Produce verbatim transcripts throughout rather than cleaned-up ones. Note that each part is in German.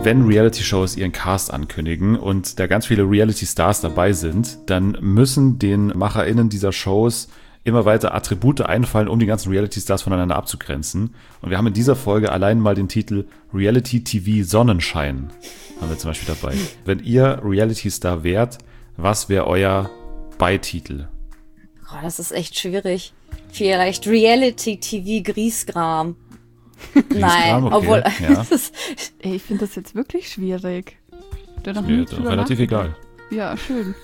wenn Reality-Shows ihren Cast ankündigen und da ganz viele Reality-Stars dabei sind, dann müssen den MacherInnen dieser Shows immer weiter Attribute einfallen, um die ganzen Reality-Stars voneinander abzugrenzen. Und wir haben in dieser Folge allein mal den Titel Reality-T V Sonnenschein haben wir zum Beispiel dabei. Wenn ihr Reality-Star wärt, was wäre euer Beititel? Oh, das ist echt schwierig. Vielleicht Reality-T V Griesgram. Nein, okay, obwohl... ja. Ey, ich finde das jetzt wirklich schwierig. Da noch Mir nie doch drüber relativ nachgedacht. egal. Ja, schön.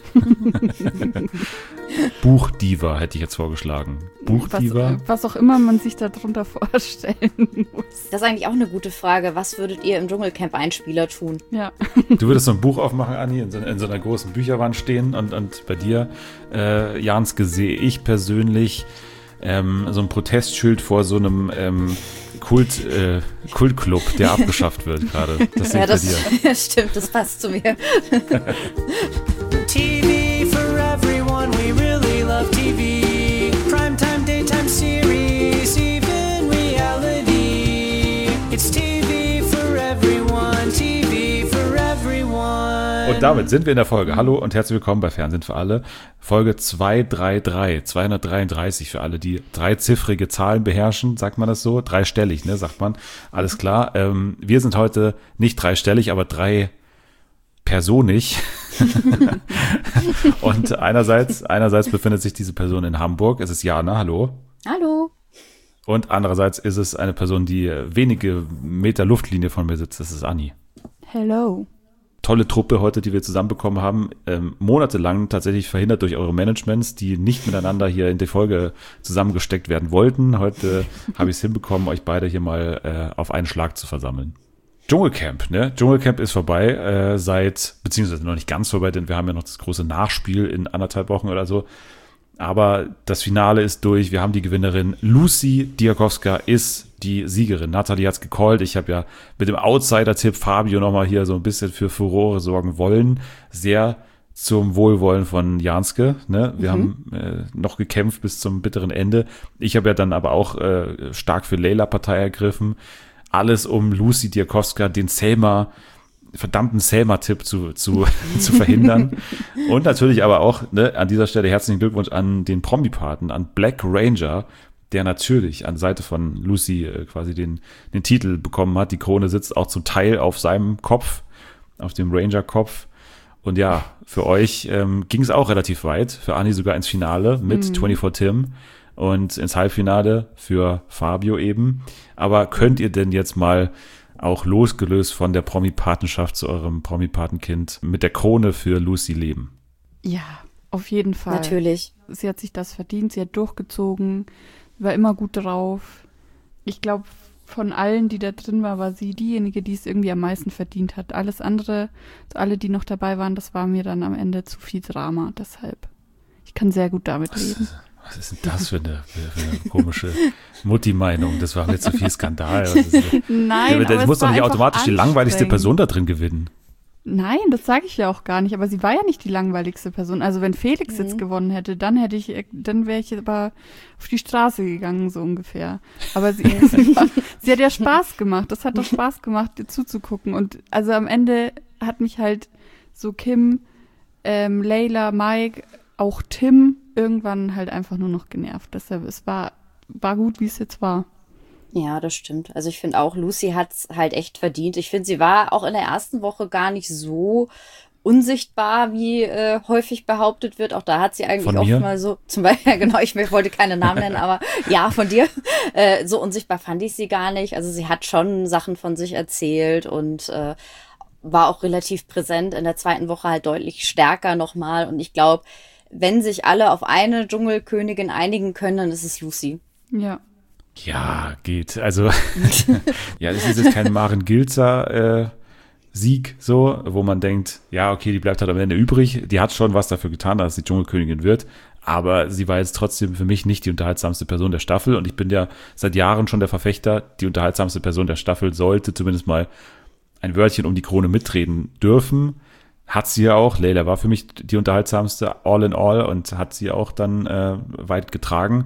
Buchdiva hätte ich jetzt vorgeschlagen. Buchdiva? Was, was auch immer man sich darunter vorstellen muss. Das ist eigentlich auch eine gute Frage. Was würdet ihr im Dschungelcamp-Einspieler tun? Ja. Du würdest so ein Buch aufmachen, Anni, in so, in so einer großen Bücherwand stehen und, und bei dir, äh, Janske, sehe ich persönlich ähm, so ein Protestschild vor so einem ähm, Kult, äh, Kultclub, der abgeschafft wird gerade. Das sehe Ja, ich das bei dir. stimmt, das passt zu mir. T V for everyone, we really love T V. Primetime, daytime series, even reality. It's T V for everyone, T V for everyone. Und damit sind wir in der Folge. Hallo und herzlich willkommen bei Fernsehen für alle. Folge zweihundertdreiunddreißig, zweihundertdreiunddreißig für alle, die dreiziffrige Zahlen beherrschen, sagt man das so? Dreistellig, ne, sagt man. Alles klar. Ähm, wir sind heute nicht dreistellig, aber drei personig. Und einerseits, einerseits befindet sich diese Person in Hamburg. Es ist Jana, hallo. Hallo. Und andererseits ist es eine Person, die wenige Meter Luftlinie von mir sitzt. Das ist Anni. Hello. Tolle Truppe heute, die wir zusammenbekommen haben. Ähm, monatelang tatsächlich verhindert durch eure Managements, die nicht miteinander hier in die Folge zusammengesteckt werden wollten. Heute habe ich es hinbekommen, euch beide hier mal äh, auf einen Schlag zu versammeln. Dschungelcamp, ne? Dschungelcamp ist vorbei, äh, seit, beziehungsweise noch nicht ganz vorbei, denn wir haben ja noch das große Nachspiel in anderthalb Wochen oder so. Aber das Finale ist durch. Wir haben die Gewinnerin. Lucy Diakowska ist die Siegerin. Nathalie hat's gecallt. Ich habe ja mit dem Outsider-Tipp Fabio nochmal hier so ein bisschen für Furore sorgen wollen. Sehr zum Wohlwollen von Janske. Ne? Wir mhm. haben äh, noch gekämpft bis zum bitteren Ende. Ich habe ja dann aber auch äh, stark für Leila Partei ergriffen. Alles um Lucy Diakowska, den Selma verdammten Selma-Tipp zu, zu, zu verhindern. Und natürlich aber auch, ne, an dieser Stelle herzlichen Glückwunsch an den Promi-Paten, an Black Ranger, der natürlich an Seite von Lucy äh, quasi den, den Titel bekommen hat. Die Krone sitzt auch zum Teil auf seinem Kopf, auf dem Ranger-Kopf. Und ja, für euch ähm, ging es auch relativ weit. Für Anni sogar ins Finale mit mhm. vierundzwanzig Tim und ins Halbfinale für Fabio eben. Aber könnt ihr denn jetzt mal auch losgelöst von der Promi-Patenschaft zu eurem Promi-Patenkind mit der Krone für Lucy leben? Ja, auf jeden Fall. Natürlich. Sie hat sich das verdient, sie hat durchgezogen, war immer gut drauf. Ich glaube, von allen, die da drin war, war sie diejenige, die es irgendwie am meisten verdient hat. Alles andere, alle, die noch dabei waren, das war mir dann am Ende zu viel Drama. Deshalb, ich kann sehr gut damit Was leben. Was ist denn das für eine, für eine komische Mutti-Meinung? Das war mir zu viel Skandal. Was ist das? Nein, ja, das aber muss es doch war nicht einfach automatisch die langweiligste anstrengend. Person da drin gewinnen. Nein, das sage ich ja auch gar nicht. Aber sie war ja nicht die langweiligste Person. Also wenn Felix Mhm. jetzt gewonnen hätte, dann hätte ich, dann wäre ich aber auf die Straße gegangen, so ungefähr. Aber sie, sie, war, sie hat ja Spaß gemacht. Das hat doch Spaß gemacht, ihr zuzugucken. Und also am Ende hat mich halt so Kim, ähm, Leila, Mike, auch Tim irgendwann halt einfach nur noch genervt. Deshalb, es war, war gut, wie es jetzt war. Ja, das stimmt. Also ich finde auch, Lucy hat's halt echt verdient. Ich finde, sie war auch in der ersten Woche gar nicht so unsichtbar, wie äh, häufig behauptet wird. Auch da hat sie eigentlich Von oft mir? mal so, zum Beispiel, genau, ich wollte keine Namen nennen, aber ja, von dir. Äh, so unsichtbar fand ich sie gar nicht. Also sie hat schon Sachen von sich erzählt und äh, war auch relativ präsent. In der zweiten Woche halt deutlich stärker nochmal. Und ich glaube, wenn sich alle auf eine Dschungelkönigin einigen können, dann ist es Lucy. Ja. Ja, geht. Also, ja, das ist jetzt kein Maren Gilzer äh, Sieg, so, wo man denkt, ja, okay, die bleibt halt am Ende übrig. Die hat schon was dafür getan, dass sie Dschungelkönigin wird. Aber sie war jetzt trotzdem für mich nicht die unterhaltsamste Person der Staffel. Und ich bin ja seit Jahren schon der Verfechter, die unterhaltsamste Person der Staffel sollte zumindest mal ein Wörtchen um die Krone mitreden dürfen. Hat sie ja auch. Leila war für mich die unterhaltsamste all in all und hat sie auch dann äh, weit getragen.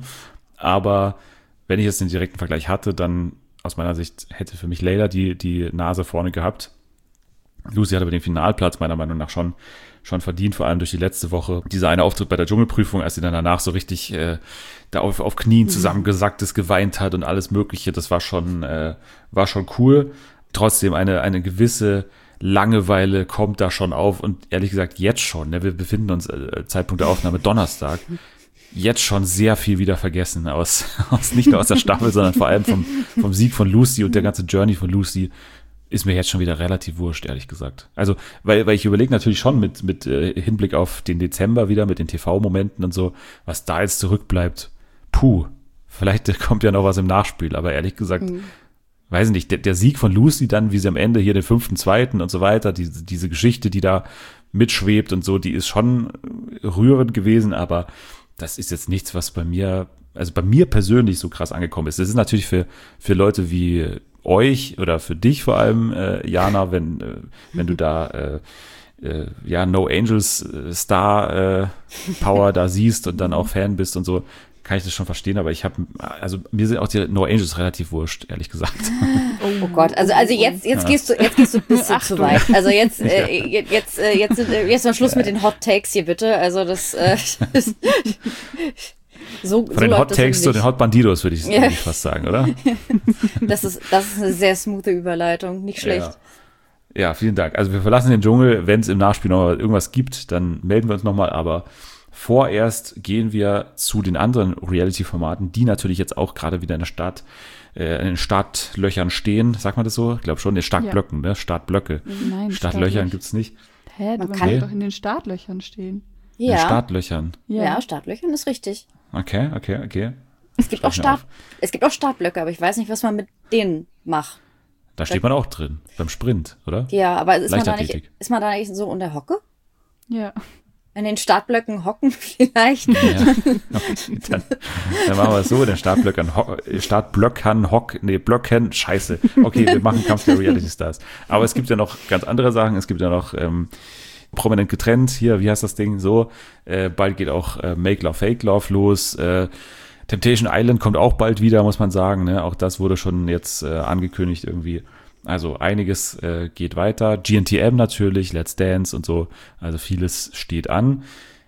Aber wenn ich jetzt den direkten Vergleich hatte, dann aus meiner Sicht hätte für mich Leila die, die Nase vorne gehabt. Lucy hat aber den Finalplatz meiner Meinung nach schon schon verdient, vor allem durch die letzte Woche. Dieser eine Auftritt bei der Dschungelprüfung, als sie dann danach so richtig äh, da auf, auf Knien zusammengesackt ist, geweint hat und alles Mögliche, das war schon äh, war schon cool. Trotzdem eine eine gewisse Langeweile kommt da schon auf und ehrlich gesagt jetzt schon, ne, wir befinden uns äh, Zeitpunkt der Aufnahme Donnerstag, jetzt schon sehr viel wieder vergessen aus, aus nicht nur aus der Staffel, sondern vor allem vom, vom Sieg von Lucy und der ganze Journey von Lucy ist mir jetzt schon wieder relativ wurscht, ehrlich gesagt. Also, weil, weil ich überlege natürlich schon mit, mit äh, Hinblick auf den Dezember wieder, mit den T V-Momenten und so, was da jetzt zurückbleibt, puh, vielleicht kommt ja noch was im Nachspiel, aber ehrlich gesagt, mhm. weiß nicht, der, der Sieg von Lucy dann, wie sie am Ende hier den fünften, zweiten und so weiter, diese, diese Geschichte, die da mitschwebt und so, die ist schon rührend gewesen, aber das ist jetzt nichts, was bei mir, also bei mir persönlich so krass angekommen ist. Das ist natürlich für, für Leute wie euch oder für dich vor allem, äh, Jana, wenn, äh, wenn du da äh, äh, ja No Angels äh, Star äh, Power da siehst und dann auch Fan bist und so, kann ich das schon verstehen, aber ich habe, also mir sind auch die No Angels relativ wurscht, ehrlich gesagt. Oh Gott, also also jetzt jetzt ja. gehst du jetzt gehst du ein bisschen zu weit. Also jetzt äh, jetzt äh, jetzt äh, jetzt mal Schluss ja. mit den Hot Takes hier bitte. Also das, äh, das so von so den Hot Takes zu den Hot Bandidos würde ich, ja. würd ich fast sagen, oder? Das ist das ist eine sehr smoothe Überleitung, nicht schlecht. Ja. ja, vielen Dank. Also wir verlassen den Dschungel, wenn es im Nachspiel noch irgendwas gibt, dann melden wir uns nochmal, aber vorerst gehen wir zu den anderen Reality-Formaten, die natürlich jetzt auch gerade wieder in der Start, äh, in den Startlöchern stehen. Sagt man das so? Ich glaube schon, in Startblöcken, ja. ne? Startblöcke. Nein, Startlöchern gibt's nicht. Hä, man kann nee. doch in den Startlöchern stehen. Ja. In Startlöchern. Ja. ja, Startlöchern ist richtig. Okay, okay, okay. Es gibt, auch Start, es gibt auch Startblöcke, aber ich weiß nicht, was man mit denen macht. Da steht man auch drin, beim Sprint, oder? Ja, aber ist man, da nicht, ist man da nicht so unter Hocke? Ja. In den Startblöcken hocken vielleicht. Ja. Okay, dann, dann machen wir es so, den Startblöckern, ho- Startblöckern, Hock, nee, Blöcken, scheiße. Okay, wir machen Kampf der Reality Stars. Aber es gibt ja noch ganz andere Sachen. Es gibt ja noch ähm, prominent getrennt. Hier, wie heißt das Ding? So, äh, bald geht auch äh, Make Love, Fake Love los. Äh, Temptation Island kommt auch bald wieder, muss man sagen. Ne? Auch das wurde schon jetzt äh, angekündigt irgendwie. Also einiges äh, geht weiter. G N T M natürlich, Let's Dance und so. Also vieles steht an.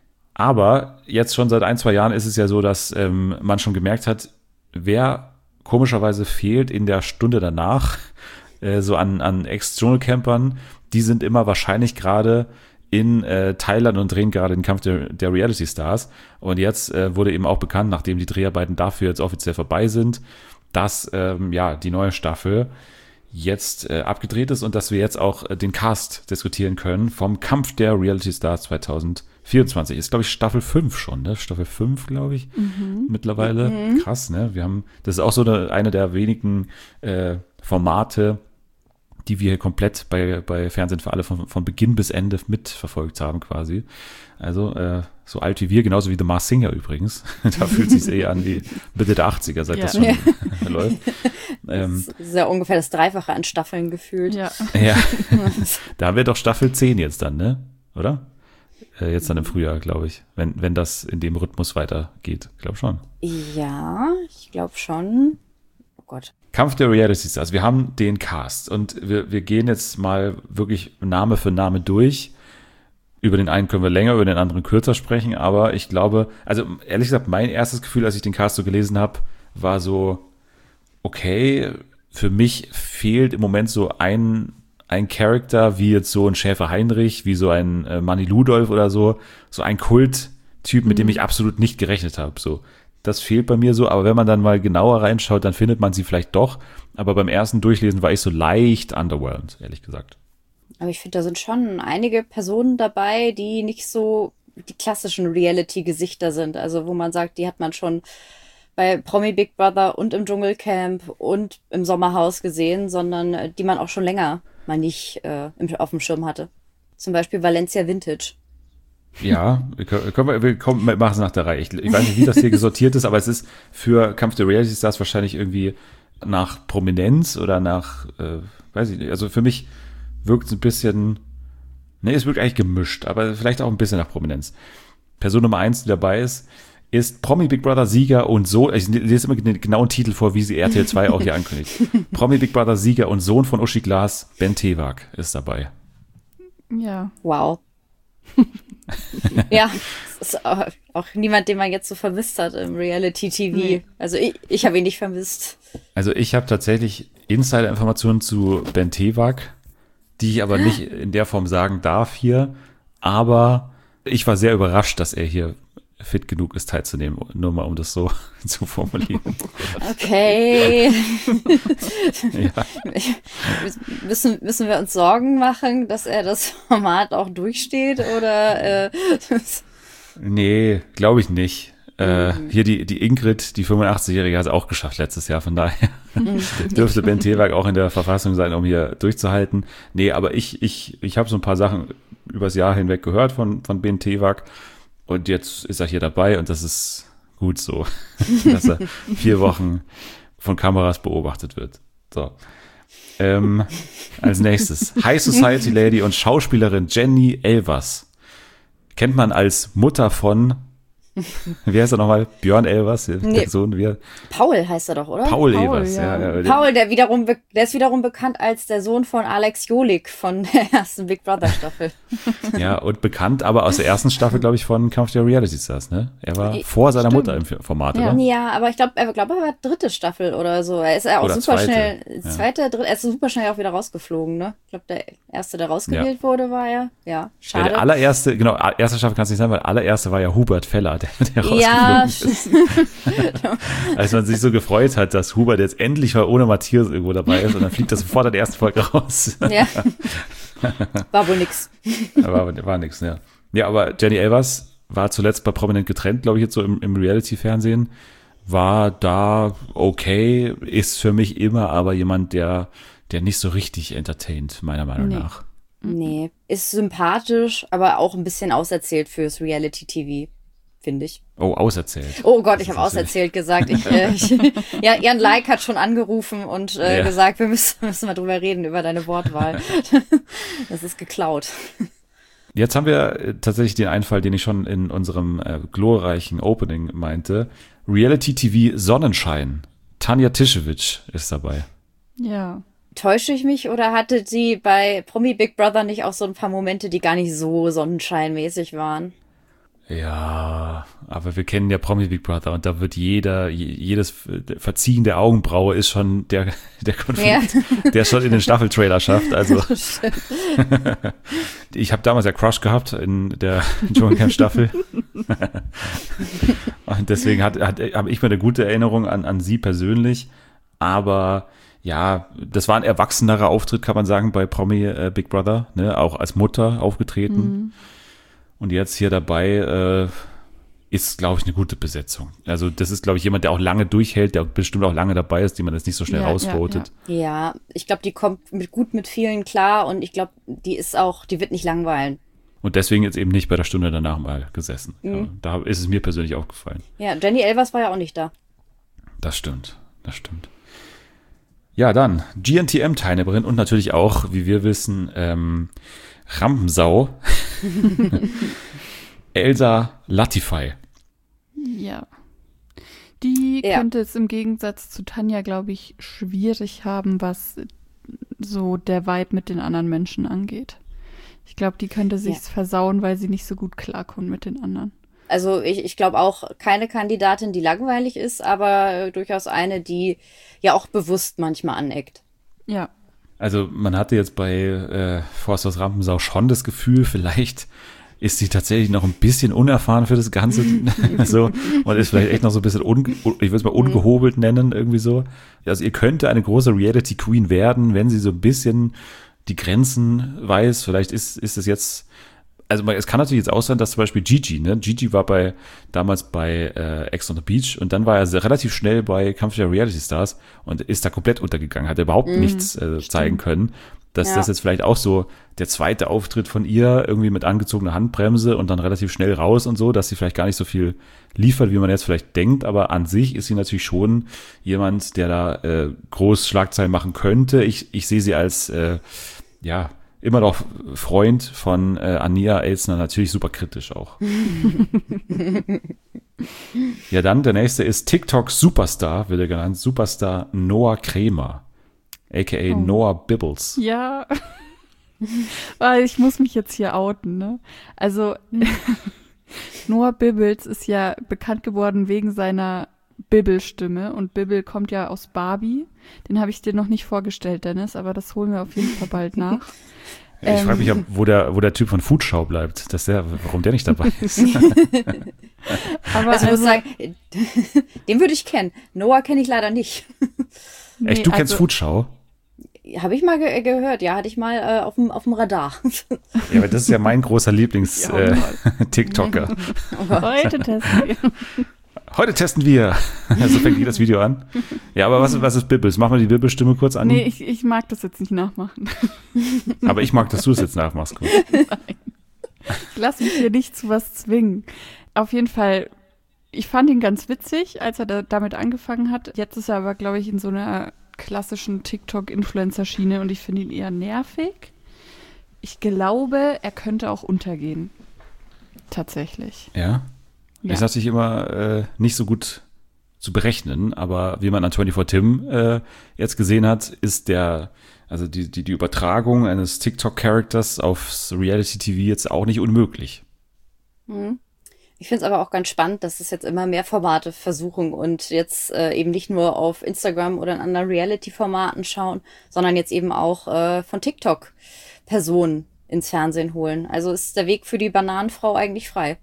Aber jetzt schon seit ein, zwei Jahren ist es ja so, dass ähm, man schon gemerkt hat, wer komischerweise fehlt in der Stunde danach, äh, so an, an Ex-Dschungelcampern, die sind immer wahrscheinlich gerade in äh, Thailand und drehen gerade den Kampf der, der Reality Stars. Und jetzt äh, wurde eben auch bekannt, nachdem die Dreharbeiten dafür jetzt offiziell vorbei sind, dass ähm, ja die neue Staffel jetzt äh, abgedreht ist und dass wir jetzt auch äh, den Cast diskutieren können vom Kampf der Reality Stars zwanzig vierundzwanzig. Ist, glaube ich, Staffel fünf schon, ne? Staffel fünf, glaube ich, mhm. mittlerweile. Mhm. Krass, ne? Wir haben, das ist auch so eine, eine der wenigen äh, Formate, die wir hier komplett bei, bei Fernsehen für alle von, von Beginn bis Ende mitverfolgt haben quasi. Also äh, so alt wie wir, genauso wie The Masked Singer übrigens. Da fühlt es sich eh an wie Mitte der achtziger, seit ja. das schon ja. läuft. Ähm, das ist ja ungefähr das Dreifache an Staffeln gefühlt. Ja. ja. Da haben wir doch Staffel zehn jetzt dann, ne? Oder? Äh, jetzt dann im Frühjahr, glaube ich. Wenn, wenn das in dem Rhythmus weitergeht. Ich glaube schon. Ja, ich glaube schon. Oh Gott. Kampf der Reality Stars. Wir haben den Cast und wir, wir gehen jetzt mal wirklich Name für Name durch. Über den einen können wir länger, über den anderen kürzer sprechen, aber ich glaube, also ehrlich gesagt, mein erstes Gefühl, als ich den Cast so gelesen habe, war so, okay, für mich fehlt im Moment so ein, ein Charakter, wie jetzt so ein Schäfer Heinrich, wie so ein äh, Manny Ludolf oder so, so ein Kulttyp, mit mhm. dem ich absolut nicht gerechnet habe, so. Das fehlt bei mir so, aber wenn man dann mal genauer reinschaut, dann findet man sie vielleicht doch. Aber beim ersten Durchlesen war ich so leicht underwhelmed, ehrlich gesagt. Aber ich finde, da sind schon einige Personen dabei, die nicht so die klassischen Reality-Gesichter sind. Also wo man sagt, die hat man schon bei Promi Big Brother und im Dschungelcamp und im Sommerhaus gesehen, sondern die man auch schon länger mal nicht äh, auf dem Schirm hatte. Zum Beispiel Valencia Vintage. Ja, wir, können wir, wir kommen, machen es nach der Reihe. Ich, ich weiß nicht, wie das hier gesortiert ist, aber es ist für Kampf der Reality Stars wahrscheinlich irgendwie nach Prominenz oder nach, äh, weiß ich nicht, also für mich wirkt es ein bisschen, ne, es wirkt eigentlich gemischt, aber vielleicht auch ein bisschen nach Prominenz. Person Nummer eins, die dabei ist, ist Promi Big Brother Sieger und Sohn, ich lese immer den genauen Titel vor, wie sie R T L zwei auch hier ankündigt. Promi Big Brother Sieger und Sohn von Uschi Glas, Ben Tewak ist dabei. Ja. Wow. Ja, es ist auch, auch niemand, den man jetzt so vermisst hat im Reality-T V. Nee. Also ich, ich habe ihn nicht vermisst. Also ich habe tatsächlich Insider-Informationen zu Ben Tewak, die ich aber nicht in der Form sagen darf hier. Aber ich war sehr überrascht, dass er hier fit genug ist, teilzunehmen. Nur mal, um das so zu formulieren. Okay. Ja. Müssen, müssen wir uns Sorgen machen, dass er das Format auch durchsteht? Oder äh, Nee, glaube ich nicht. Äh, hier die, die Ingrid, die fünfundachtzig-Jährige, hat es auch geschafft letztes Jahr. Von daher dürfte Ben Tewak auch in der Verfassung sein, um hier durchzuhalten. Nee, aber ich, ich, ich habe so ein paar Sachen übers Jahr hinweg gehört von, von Ben Tewak. Und jetzt ist er hier dabei und das ist gut so, dass er vier Wochen von Kameras beobachtet wird. So. Ähm, als nächstes High Society Lady und Schauspielerin Jenny Elvers. Kennt man als Mutter von, wie heißt er nochmal? Björn Elvers, der Nee. Sohn, wie er, Paul heißt er doch, oder? Paul, Paul, Elvers. ja. Ja, ja, der- Paul, der wiederum, be- der ist wiederum bekannt als der Sohn von Alex Jolik von der ersten Big Brother Staffel. ja, und bekannt aber aus der ersten Staffel, glaube ich, von Kampf der Reality Stars, ne? Er war I- vor seiner stimmt. Mutter im Format, Ja. oder? Ja, aber ich glaube, er glaub, er war dritte Staffel oder so. Er ist ja auch Oder super zweite, schnell, ja. zweite, dritte, er ist super schnell auch wieder rausgeflogen, ne? Ich glaube, der erste, der rausgewählt wurde, war er. Ja, Ja, schade. der allererste, genau, erste Staffel kann es nicht sein, weil der allererste war ja Hubert Feller, der, der Ja, rausgeflogen ist. Als man sich so gefreut hat, dass Hubert jetzt endlich mal ohne Matthias irgendwo dabei ist und dann fliegt das sofort in der ersten Folge raus. ja. War wohl nix. Aber war nix, ja. Ja, aber Jenny Elvers war zuletzt bei Prominent getrennt, glaube ich, jetzt so im, im Reality-Fernsehen. War da okay, ist für mich immer aber jemand, der, der nicht so richtig entertaint, meiner Meinung Nee. nach. Nee, ist sympathisch, aber auch ein bisschen auserzählt fürs Reality-T V, finde ich. Oh, auserzählt. Oh Gott, ich Das habe ist natürlich- auserzählt gesagt. Ich, äh, ich, ja, Jan Like hat schon angerufen und äh, Ja. gesagt, wir müssen, müssen mal drüber reden, über deine Wortwahl. Das ist geklaut. Jetzt haben wir äh, tatsächlich den Einfall, den ich schon in unserem äh, glorreichen Opening meinte. Reality-T V Sonnenschein. Tanja Tischewitsch ist dabei. Ja. Täusche ich mich oder hatte sie bei Promi Big Brother nicht auch so ein paar Momente, die gar nicht so sonnenscheinmäßig waren? Ja, aber wir kennen ja Promi Big Brother und da wird jeder, je- jedes Verziehen der Augenbraue ist schon der, der Konflikt, der schon in den Staffeltrailer schafft. Also ich habe damals ja Crush gehabt in der Dschungelcamp-Staffel. Und deswegen hat, hat, habe ich mir eine gute Erinnerung an, an sie persönlich. Aber ja, das war ein erwachsenerer Auftritt, kann man sagen, bei Promi äh, Big Brother, ne? Auch als Mutter aufgetreten. Mhm. Und jetzt hier dabei äh, ist, glaube ich, eine gute Besetzung. Also das ist, glaube ich, jemand, der auch lange durchhält, der bestimmt auch lange dabei ist, die man jetzt nicht so schnell Ja, rausvotet. ja, Ja, ich glaube, die kommt mit, gut mit vielen klar und ich glaube, die ist auch, die wird nicht langweilen. Und deswegen jetzt eben nicht bei der Stunde danach mal gesessen. Mhm. Ja, da ist es mir persönlich aufgefallen. Ja, Jenny Elvers war ja auch nicht da. Das stimmt, das stimmt. Ja, dann G N T M-Teilnehmerin und natürlich auch, wie wir wissen, ähm, Rampensau, Elsa Latify. Ja. Die Ja. könnte es im Gegensatz zu Tanja, glaube ich, schwierig haben, was so der Vibe mit den anderen Menschen angeht. Ich glaube, die könnte sich's versauen, weil sie nicht so gut klarkommt mit den anderen. Also ich, ich glaube auch keine Kandidatin, die langweilig ist, aber äh, durchaus eine, die ja auch bewusst manchmal aneckt. Ja. Also man hatte jetzt bei äh, Forsthaus Rampensau schon das Gefühl, vielleicht ist sie tatsächlich noch ein bisschen unerfahren für das Ganze so und ist vielleicht echt noch so ein bisschen, unge ich würde es mal ungehobelt nennen, irgendwie so. Also ihr könnte eine große Reality Queen werden, wenn sie so ein bisschen die Grenzen weiß. Vielleicht ist, ist es jetzt, also man- es kann natürlich jetzt auch sein, dass zum Beispiel Gigi, ne? Gigi war bei damals bei äh, Ex on the Beach und dann war er sehr, relativ schnell bei Kampf der Reality Stars und ist da komplett untergegangen, hat überhaupt nichts äh, zeigen können. Dass Ja. das jetzt vielleicht auch so der zweite Auftritt von ihr irgendwie mit angezogener Handbremse und dann relativ schnell raus und so, dass sie vielleicht gar nicht so viel liefert, wie man jetzt vielleicht denkt, aber an sich ist sie natürlich schon jemand, der da äh, groß Schlagzeilen machen könnte. Ich, ich sehe sie als äh, ja, immer noch Freund von äh, Ania Elsner, natürlich super kritisch auch. Ja, dann der nächste ist TikTok Superstar, wird er genannt, Superstar Noah Kremer, aka Oh. Noah Bibbles. Ja. Weil ich muss mich jetzt hier outen, ne? Also, Noah Bibbels ist ja bekannt geworden wegen seiner Bibbel-Stimme und Bibbel kommt ja aus Barbie. Den habe ich dir noch nicht vorgestellt, Dennis, aber das holen wir auf jeden Fall bald nach. Ich ähm, frage mich, ob, wo, der, wo der Typ von Foodschau bleibt, dass der, warum der nicht dabei ist. Aber also ich muss sagen, den würde ich kennen. Noah kenne ich leider nicht. Nee, Echt, du kennst also, Foodschau? Habe ich mal ge- gehört, ja, hatte ich mal äh, auf dem auf dem Radar. Ja, aber das ist ja mein großer Lieblings-TikToker. Ja, äh, Heute testen wir. Heute testen wir. So fängt das Video an. Ja, aber was, was ist Bibbels? Mach mal die Bibbel-Stimme kurz an. Nee, ich, ich mag das jetzt nicht nachmachen. Aber ich mag, dass du es jetzt nachmachst. Kurz. Nein. Ich lasse mich hier nicht zu was zwingen. Auf jeden Fall, ich fand ihn ganz witzig, als er da, damit angefangen hat. Jetzt ist er aber, glaube ich, in so einer klassischen TikTok-Influencer-Schiene und ich finde ihn eher nervig. Ich glaube, er könnte auch untergehen. Tatsächlich. Ja? Ja. Ist natürlich immer äh, nicht so gut zu berechnen, aber wie man an vierundzwanzig Tim äh, jetzt gesehen hat, ist der, also die, die, die Übertragung eines TikTok-Charakters aufs Reality-T V jetzt auch nicht unmöglich. Mhm. Ich finde es aber auch ganz spannend, dass es jetzt immer mehr Formate versuchen und jetzt äh, eben nicht nur auf Instagram oder in anderen Reality-Formaten schauen, sondern jetzt eben auch äh, von TikTok Personen ins Fernsehen holen. Also ist der Weg für die Bananenfrau eigentlich frei.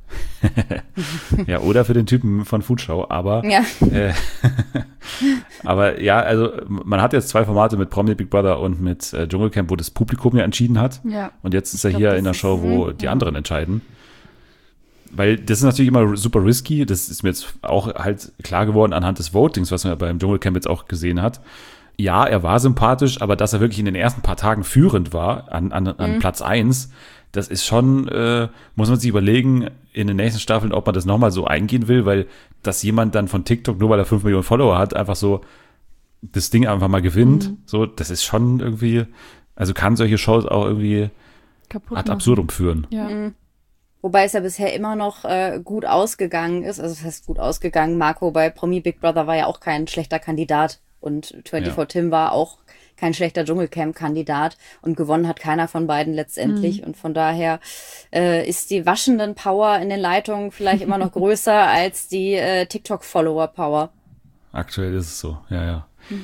Ja, oder für den Typen von Foodschau, aber ja. Äh, aber ja, also man hat jetzt zwei Formate mit Promi Big Brother und mit äh, Dschungelcamp, wo das Publikum ja entschieden hat. Ja. Und jetzt ist er glaub, hier in der Show, wo ist, die ja. anderen entscheiden. Weil das ist natürlich immer super risky, das ist mir jetzt auch halt klar geworden anhand des Votings, was man ja beim Dschungelcamp jetzt auch gesehen hat. Ja, er war sympathisch, aber dass er wirklich in den ersten paar Tagen führend war, an, an, an mhm. Platz eins, das ist schon, äh, muss man sich überlegen, in den nächsten Staffeln, ob man das nochmal so eingehen will, weil dass jemand dann von TikTok, nur weil er fünf Millionen Follower hat, einfach so das Ding einfach mal gewinnt, mhm. so, das ist schon irgendwie, also kann solche Shows auch irgendwie kaputt ad machen. absurdum führen. Ja. Mhm. Wobei es ja bisher immer noch äh, gut ausgegangen ist, also das heißt gut ausgegangen, Marco bei Promi Big Brother war ja auch kein schlechter Kandidat und vierundzwanzig Ja. Tim war auch kein schlechter Dschungelcamp-Kandidat und gewonnen hat keiner von beiden letztendlich. Mhm. Und von daher äh, ist die waschenden Power in den Leitungen vielleicht immer noch größer als die äh, TikTok-Follower-Power. Aktuell ist es so, ja, ja. Hm.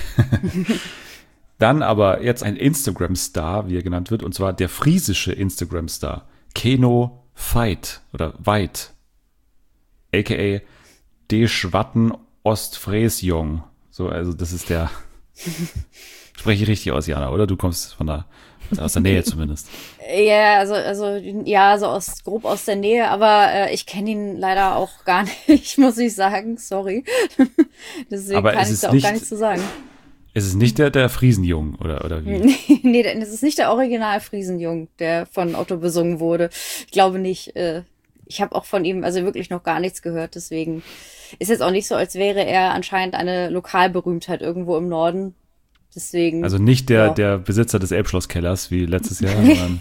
Dann aber jetzt ein Instagram-Star, wie er genannt wird, und zwar der friesische Instagram-Star, Keno Veit oder Veit, aka De Schwatten Ostfriesjong. So, also das ist der, spreche ich richtig aus, Jana, oder? Du kommst von da, aus der Nähe zumindest. Ja, also, also, ja, so aus, grob aus der Nähe, aber äh, ich kenne ihn leider auch gar nicht, muss ich sagen, sorry. Deswegen aber kann ich da auch nicht, gar nichts zu sagen. Es ist nicht der, der Friesenjung, oder, oder wie? Nee, nee, das ist nicht der Original Friesenjung, der von Otto besungen wurde. Ich glaube nicht. Äh, ich habe auch von ihm also wirklich noch gar nichts gehört, deswegen ist jetzt auch nicht so, als wäre er anscheinend eine Lokalberühmtheit irgendwo im Norden. Deswegen. Also nicht der, ja. der Besitzer des Elbschlosskellers wie letztes Jahr, sondern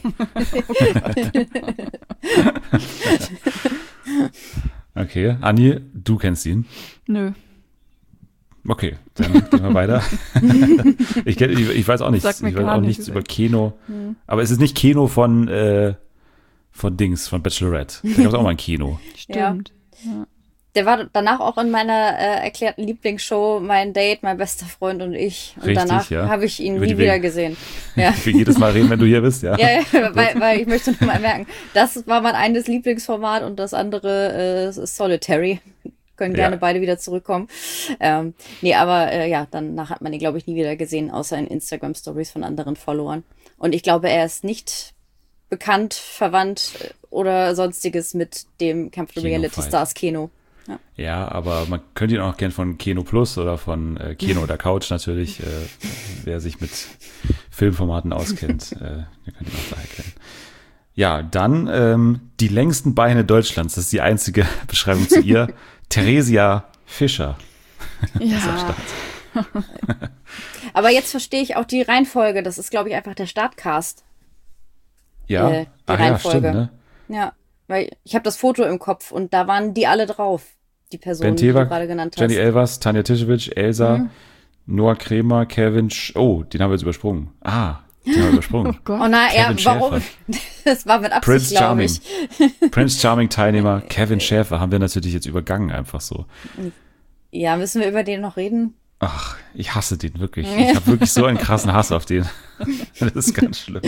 okay, Anni, du kennst ihn. Nö. Okay, dann gehen wir weiter. ich, kenn, ich, ich weiß auch nichts, ich weiß auch nichts nicht über Keno. Hm. Aber es ist nicht Keno von, äh, von Dings, von Bachelorette. Da gab es auch mal ein Keno. Stimmt. Ja. Der war danach auch in meiner äh, erklärten Lieblingsshow Mein Date, mein bester Freund und ich. Und Richtig, danach ja. habe ich ihn Über nie wieder gesehen. Ja. Für jedes Mal reden, wenn du hier bist, ja. Ja, ja weil, weil ich möchte nur mal merken, das war mein eines Lieblingsformat und das andere äh, ist Solitary. Können gerne ja. beide wieder zurückkommen. Ähm, nee, aber äh, ja, danach hat man ihn, glaube ich, nie wieder gesehen, außer in Instagram-Stories von anderen Followern. Und ich glaube, er ist nicht bekannt, verwandt oder sonstiges mit dem Kampf der Reality Stars Keno. Ja. ja, aber man könnte ihn auch gern von Keno Plus oder von äh, Keno oder Couch natürlich, äh, wer sich mit Filmformaten auskennt, äh, der könnte ihn auch daher kennen. Ja, dann ähm, die längsten Beine Deutschlands, das ist die einzige Beschreibung zu ihr. Theresia Fischer. Ja. Aber jetzt verstehe ich auch die Reihenfolge. Das ist, glaube ich, einfach der Startcast. Ja, äh, die Ach Reihenfolge. Ja, stimmt, ne? Ja, weil ich habe das Foto im Kopf und da waren die alle drauf, die Personen, die du gerade genannt hast. Jenny Elvers, Tanja Tischewitsch, Elsa, mhm. Noah Kremer, Kevin, Sch- oh, den haben wir jetzt übersprungen. Ah, Ja, übersprungen. Oh Gott. Oh nein, ja, Kevin warum? Schäfer. Das war mit Absicht, Prince glaube Charming. ich. Prince Charming Teilnehmer Kevin Schäfer haben wir natürlich jetzt übergangen, einfach so. Ja, müssen wir über den noch reden? Ach, ich hasse den wirklich. Ich habe wirklich so einen krassen Hass auf den. Das ist ganz schlimm.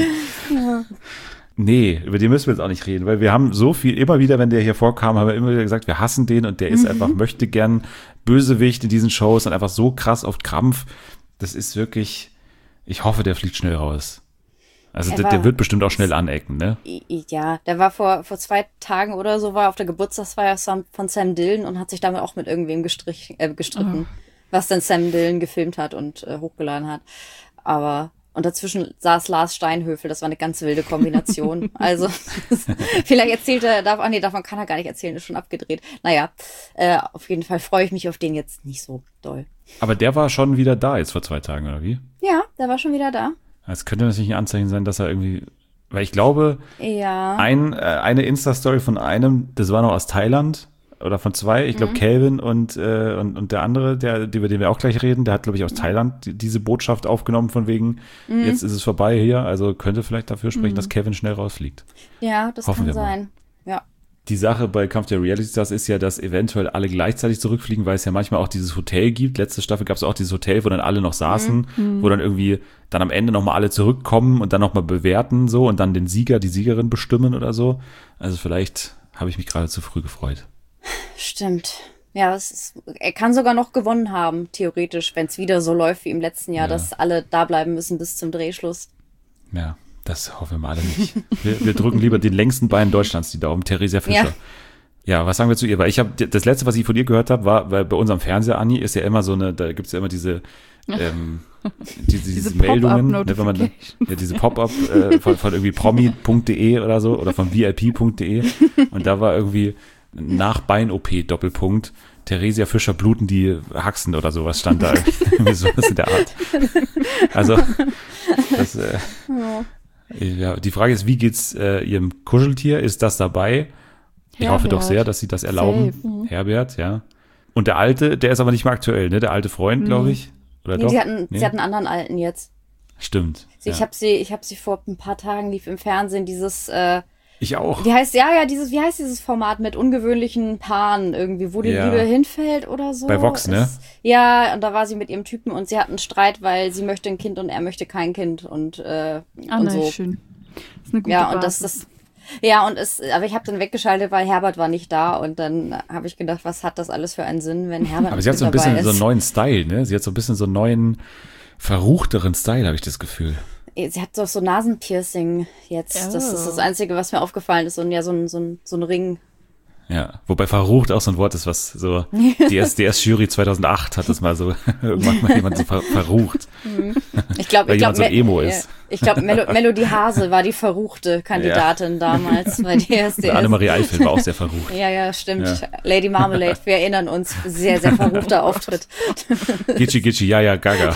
Nee, über den müssen wir jetzt auch nicht reden, weil wir haben so viel, immer wieder, wenn der hier vorkam, haben wir immer wieder gesagt, wir hassen den und der ist einfach, möchte gern Bösewicht in diesen Shows und einfach so krass auf Krampf. Das ist wirklich, ich hoffe, der fliegt schnell raus. Also Er der, war- der wird bestimmt auch schnell anecken, ne? I- i- Ja, der war vor, vor zwei Tagen oder so, war auf der Geburtstagsfeier Sam- von Sam Dillon und hat sich damit auch mit irgendwem gestrich, äh, gestritten, was dann Sam Dillon gefilmt hat und äh, hochgeladen hat. Aber, und dazwischen saß Lars Steinhöfel, das war eine ganz wilde Kombination. Also, vielleicht erzählt er, darf, ah nee, davon kann er gar nicht erzählen, ist schon abgedreht. Naja, äh, auf jeden Fall freue ich mich auf den jetzt nicht so doll. Aber der war schon wieder da jetzt vor zwei Tagen, oder wie? Ja, der war schon wieder da. Es könnte natürlich ein Anzeichen sein, dass er irgendwie, weil ich glaube, Ja. ein, äh, eine Insta-Story von einem, das war noch aus Thailand oder von zwei, ich glaube Calvin und, äh, und und der andere, der über den wir auch gleich reden, der hat, glaube ich, aus Thailand die, diese Botschaft aufgenommen von wegen, jetzt ist es vorbei hier, also könnte vielleicht dafür sprechen, dass Kevin schnell rausfliegt. Ja, das Hoffen kann wir mal. sein. Ja. Die Sache bei Kampf der Reality Stars ist ja, dass eventuell alle gleichzeitig zurückfliegen, weil es ja manchmal auch dieses Hotel gibt. Letzte Staffel gab es auch dieses Hotel, wo dann alle noch saßen, wo dann irgendwie dann am Ende nochmal alle zurückkommen und dann nochmal bewerten so und dann den Sieger, die Siegerin bestimmen oder so. Also vielleicht habe ich mich gerade zu früh gefreut. Stimmt. Ja, es ist, er kann sogar noch gewonnen haben, theoretisch, wenn es wieder so läuft wie im letzten Jahr, Ja. dass alle da bleiben müssen bis zum Drehschluss. Ja, das hoffen wir mal alle nicht. Wir, wir drücken lieber den längsten Bein Deutschlands die Daumen, Theresia Fischer. Ja. Ja, was sagen wir zu ihr? Weil ich habe das letzte, was ich von ihr gehört habe, war, weil bei unserem Fernseher, Anni, ist ja immer so eine, da gibt's ja immer diese, ähm, diese, diese, Diese Meldungen, ne, wenn man Pop-up-Notifications. ja, diese Pop-up äh, von, von irgendwie promi punkt de oder so oder von v i p punkt de und da war irgendwie nach Bein-O P Doppelpunkt Theresia Fischer bluten die Haxen oder sowas stand da irgendwie sowas in der Art. Also das, äh, ja, die Frage ist, wie geht's äh, ihrem Kuscheltier? Ist das dabei? Ich hoffe doch Herbert. sehr, dass sie das erlauben. Safe. Herbert, ja. Und der alte, der ist aber nicht mehr aktuell, ne? Der alte Freund, glaube ich. Oder Nee, doch? sie hatten, Nee? sie hatten einen anderen Alten jetzt. Stimmt. Sie, Ich ja. habe sie, ich habe sie vor ein paar Tagen lief im Fernsehen dieses, äh, Ich auch. wie heißt, ja, ja, dieses, wie heißt dieses Format mit ungewöhnlichen Paaren irgendwie, wo die Ja. Liebe hinfällt oder so? Bei Vox, ne? Ist, ja, und da war sie mit ihrem Typen und sie hatten einen Streit, weil sie möchte ein Kind und er möchte kein Kind und, äh, Ah, und nein, so. schön. Das ist eine gute Ja, und das, Basis. das, ja, und es, aber ich habe dann weggeschaltet, weil Herbert war nicht da und dann habe ich gedacht, was hat das alles für einen Sinn, wenn Herbert Aber nicht sie hat so ein mit dabei bisschen so einen ist. neuen Style, ne? Sie hat so ein bisschen so einen neuen, verruchteren Style, habe ich das Gefühl. Sie hat doch so Nasenpiercing jetzt. Das ist das Oh. Einzige, was mir aufgefallen ist. Und ja, so ein, so ein, so ein Ring. Ja, wobei verrucht auch so ein Wort ist, was so, die D S D S-Jury zweitausendacht hat das mal so, irgendwann mal jemand so ver verrucht. Ich glaube, Weil ich jemand glaube, so Emo ja, ist. ich glaube, Melo Melodie Hase war die verruchte Kandidatin damals bei D S D Und S. Annemarie Eifel war auch sehr verrucht. Ja, ja, stimmt. Ja. Lady Marmalade, wir erinnern uns. Sehr, sehr verruchter Auftritt. Gitschi Gitschi, ja, ja, Gaga.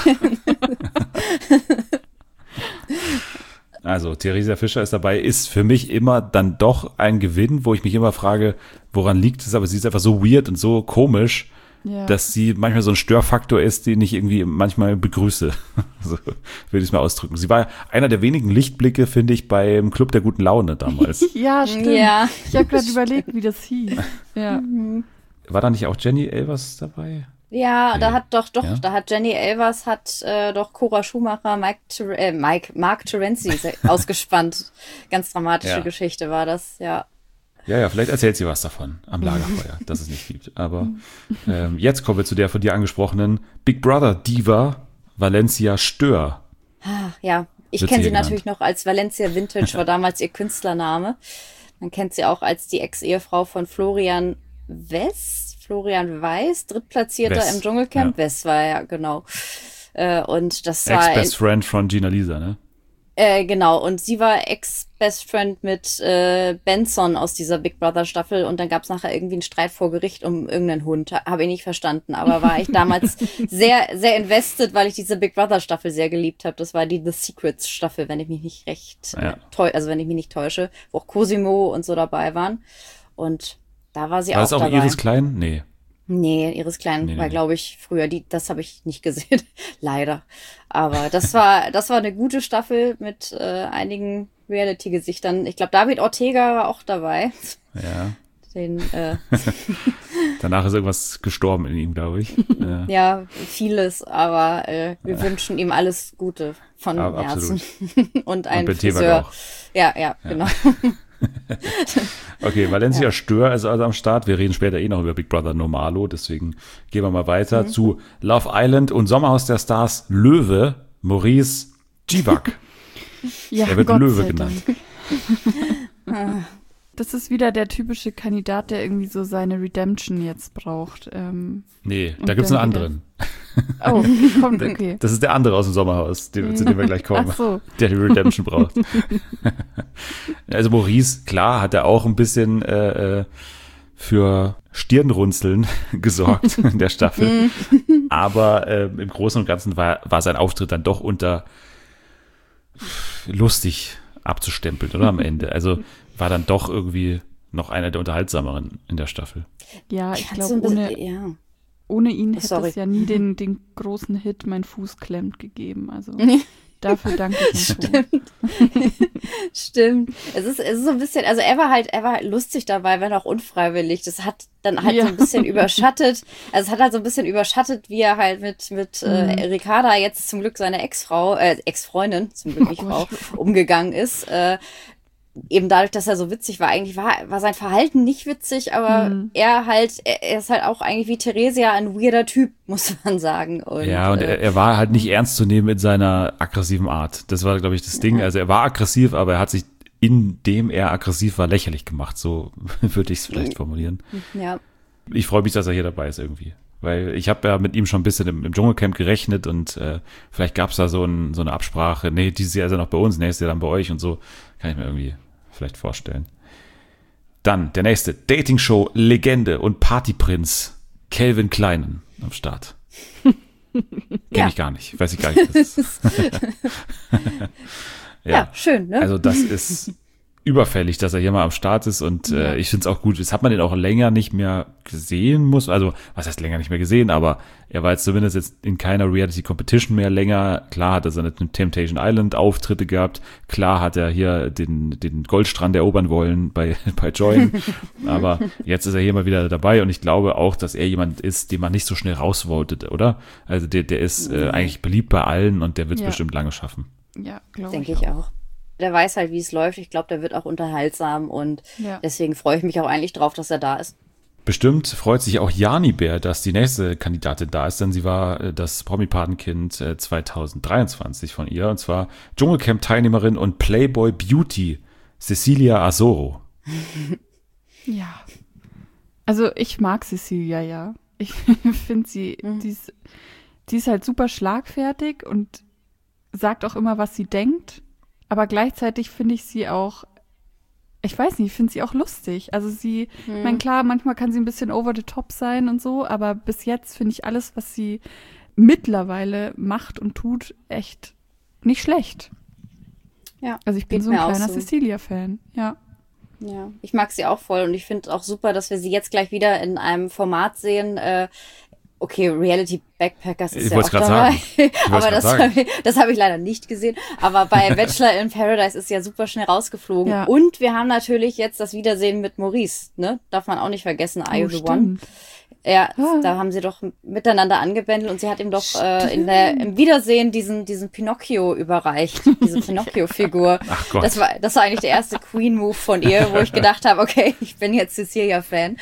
Also, Theresia Fischer ist dabei, ist für mich immer dann doch ein Gewinn, wo ich mich immer frage, woran liegt es, aber sie ist einfach so weird und so komisch, Ja. dass sie manchmal so ein Störfaktor ist, den ich irgendwie manchmal begrüße. So würde ich es mal ausdrücken. Sie war einer der wenigen Lichtblicke, finde ich, beim Club der guten Laune damals. Ja, stimmt. Ja. Ich habe gerade überlegt, wie das hieß. Ja. War da nicht auch Jenny Elvers dabei? Ja, da Nee. hat doch, doch, Ja? da hat Jenny Elvers, hat äh, doch Cora Schumacher, Mike, Ter äh, Mike Mark Terenzi se- ausgespannt. Ganz dramatische Ja. Geschichte war das, ja. Ja, ja, vielleicht erzählt sie was davon am Lagerfeuer, dass es nicht gibt. Aber ähm, jetzt kommen wir zu der von dir angesprochenen Big Brother Diva Valencia Stör. Ah, ja, ich Wird kenne sie sie hier natürlich noch als Valencia Vintage, war damals ihr Künstlername. Man kennt sie auch als die Ex-Ehefrau von Florian Wess, Florian Weiß, Drittplatzierter Wess, im Dschungelcamp. ja. Wess war ja, genau. Äh, und das war ein, Ex-Best Friend von Gina Lisa, ne? äh, genau, und sie war Ex-Best Friend mit äh, Benson aus dieser Big Brother Staffel und dann gab es nachher irgendwie einen Streit vor Gericht um irgendeinen Hund. Habe ich nicht verstanden, aber war ich damals sehr, sehr invested, weil ich diese Big Brother Staffel sehr geliebt habe. Das war die The Secrets Staffel, wenn ich mich nicht recht Ja. äh, täusche, also wenn ich mich nicht täusche, wo auch Cosimo und so dabei waren. Und da war sie War auch das auch dabei. Iris Klein? Nee. Nee, Iris Klein Nee, war, nee. glaube ich, früher, die, das habe ich nicht gesehen, leider. Aber das war, das war eine gute Staffel mit äh, einigen Reality-Gesichtern. Ich glaube, David Ortega war auch dabei. Ja. Den, äh, Danach ist irgendwas gestorben in ihm, glaube ich. Ja. ja, vieles, aber äh, wir wünschen ihm alles Gute von Ja, Herzen. absolut. Und ein Ben Tewak Friseur. auch. Ja, ja, genau. Okay, Valencia Stör ist also am Start. Wir reden später eh noch über Big Brother Normalo, deswegen gehen wir mal weiter Mhm. zu Love Island und Sommerhaus der Stars Löwe, Maurice Givak. Ja, Er wird Gott Löwe sei genannt. Dank. Das ist wieder der typische Kandidat, der irgendwie so seine Redemption jetzt braucht. Ähm, Nee, Und da gibt's einen dann wieder- anderen. oh, kommt, okay. Das ist der andere aus dem Sommerhaus, dem, zu dem wir gleich kommen, Ach so. der die Redemption braucht. Also Maurice, klar, hat er auch ein bisschen äh, äh, für Stirnrunzeln gesorgt in der Staffel. Aber äh, im Großen und Ganzen war, war sein Auftritt dann doch unter lustig abzustempeln, oder am Ende. Also war dann doch irgendwie noch einer der unterhaltsameren in der Staffel. Ja, ich Hat glaube, so ein bisschen- ohne, ja. ohne ihn hätte Sorry. es ja nie den, den großen Hit Mein Fuß klemmt gegeben. Also dafür danke ich ihm schon. Stimmt. Es ist, es ist so ein bisschen, also er war halt, er war halt lustig dabei, wenn auch unfreiwillig. Das hat dann halt Ja. so ein bisschen überschattet, also es hat halt so ein bisschen überschattet, wie er halt mit, mit äh, Ricarda, jetzt zum Glück seine Ex-Frau, äh, Ex-Freundin, zum Glück nicht Oh Frau, Gott. umgegangen ist. Äh, eben dadurch, dass er so witzig war. Eigentlich war, war sein Verhalten nicht witzig, aber Mhm. er halt, er, er ist halt auch eigentlich wie Theresia ein weirder Typ, muss man sagen. Und, Ja, und äh, er, er war halt nicht ernst zu nehmen in seiner aggressiven Art. Das war, glaube ich, das Ding. Also er war aggressiv, aber er hat sich, indem er aggressiv war, lächerlich gemacht. So würde ich es vielleicht formulieren. ja. Ich freue mich, dass er hier dabei ist irgendwie. Weil ich habe ja mit ihm schon ein bisschen im, im Dschungelcamp gerechnet und äh, vielleicht gab es da so, ein, so eine Absprache. Nee, dieses Jahr ist er noch bei uns, nächstes Jahr dann bei euch und so. Kann ich mir irgendwie vielleicht vorstellen. Dann der nächste, Dating-Show-Legende und Partyprinz Calvin Kleinen am Start. Kenn Ja. ich gar nicht, weiß ich gar nicht. Was das ist. Ja, schön, ne? Also das ist überfällig, dass er hier mal am Start ist und äh, ich finde es auch gut. Das hat man den auch länger nicht mehr gesehen muss. Also was heißt länger nicht mehr gesehen, aber er war jetzt zumindest jetzt in keiner Reality Competition mehr länger. Klar hat er seine Temptation Island Auftritte gehabt. Klar hat er hier den den Goldstrand erobern wollen bei bei Join. Aber jetzt ist er hier mal wieder dabei und ich glaube auch, dass er jemand ist, den man nicht so schnell rausvotet, oder? Also der der ist äh, eigentlich beliebt bei allen und der wird es Ja. bestimmt lange schaffen. Ja, glaube Denke ich. ich auch. Der weiß halt, wie es läuft. Ich glaube, der wird auch unterhaltsam und Ja. deswegen freue ich mich auch eigentlich drauf, dass er da ist. Bestimmt freut sich auch Jani Bär, dass die nächste Kandidatin da ist, denn sie war äh, das Promi-Patenkind äh, zwanzig dreiundzwanzig von ihr, und zwar Dschungelcamp-Teilnehmerin und Playboy Beauty Cecilia Azoro. Ja. Also ich mag Cecilia, ja. Ich finde sie, die, ist, die ist halt super schlagfertig und sagt auch immer, was sie denkt. Aber gleichzeitig finde ich sie auch, ich weiß nicht, ich finde sie auch lustig. Also sie, ich meine, klar, manchmal kann sie ein bisschen over the top sein und so, aber bis jetzt finde ich alles, was sie mittlerweile macht und tut, echt nicht schlecht. Ja, Also ich bin geht so ein mir auch kleiner so. Cecilia-Fan, ja. Ja, ich mag sie auch voll und ich finde auch super, dass wir sie jetzt gleich wieder in einem Format sehen. Äh, okay, Reality Backpackers ist Ich ja auch wollt's grad dabei. sagen. Ich wollt's Aber grad das sagen. habe ich, das hab ich leider nicht gesehen. Aber bei Bachelor in Paradise ist sie ja super schnell rausgeflogen. Ja. Und wir haben natürlich jetzt das Wiedersehen mit Maurice, ne? Darf man auch nicht vergessen, Are You Oh, the One? stimmt. Ja, Ah. da haben sie doch miteinander angebändelt und sie hat ihm doch äh, in der, im Wiedersehen diesen, diesen Pinocchio überreicht, diese Pinocchio-Figur. Ach Gott. Das war, das war eigentlich der erste Queen-Move von ihr, wo ich gedacht habe, okay, ich bin jetzt Cecilia-Fan.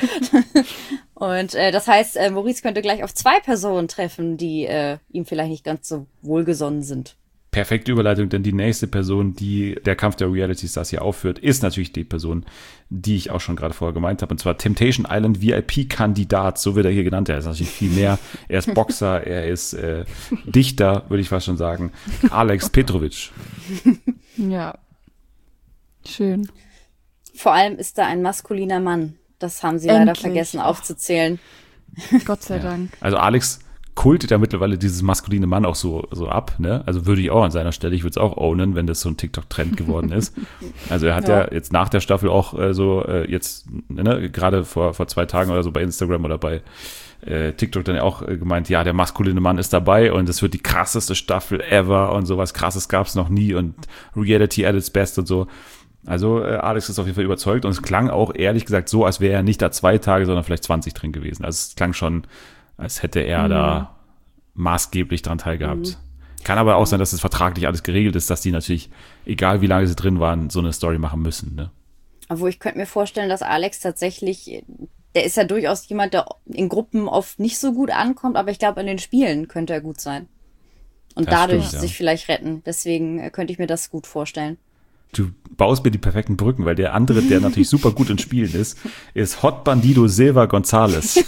Und äh, das heißt, äh, Maurice könnte gleich auf zwei Personen treffen, die äh, ihm vielleicht nicht ganz so wohlgesonnen sind. Perfekte Überleitung, denn die nächste Person, die der Kampf der Reality Stars hier aufführt, ist natürlich die Person, die ich auch schon gerade vorher gemeint habe, und zwar Temptation Island V I P-Kandidat, so wird er hier genannt. Er ist natürlich viel mehr. Er ist Boxer, er ist äh, Dichter, würde ich fast schon sagen. Alex Petrovic. Ja. Schön. Vor allem ist da ein maskuliner Mann. Das haben sie leider Endlich. vergessen aufzuzählen. Gott sei Ja. Dank. Also Alex kultet ja mittlerweile dieses maskuline Mann auch so, so ab, ne? Also würde ich auch an seiner Stelle, ich würde es auch ownen, wenn das so ein TikTok-Trend geworden ist. Also er hat ja, ja jetzt nach der Staffel auch äh, so äh, jetzt, ne, gerade vor, vor zwei Tagen oder so bei Instagram oder bei äh, TikTok dann auch äh, gemeint, ja, der maskuline Mann ist dabei und es wird die krasseste Staffel ever und sowas krasses gab es noch nie und Reality at its best und so. Also äh, Alex ist auf jeden Fall überzeugt und es klang auch ehrlich gesagt so, als wäre er nicht da zwei Tage, sondern vielleicht zwanzig drin gewesen. Also es klang schon, als hätte er mhm. da maßgeblich dran teilgehabt. Mhm. Kann aber auch sein, dass es vertraglich alles geregelt ist, dass die natürlich, egal wie lange sie drin waren, so eine Story machen müssen. Ne? Obwohl ich könnte mir vorstellen, dass Alex tatsächlich, der ist ja durchaus jemand, der in Gruppen oft nicht so gut ankommt, aber ich glaube, in den Spielen könnte er gut sein. Und das dadurch stimmt, ja. sich vielleicht retten. Deswegen könnte ich mir das gut vorstellen. Du baust mir die perfekten Brücken, weil der andere, der natürlich super gut in Spielen ist, ist Hot Bandido Silva González.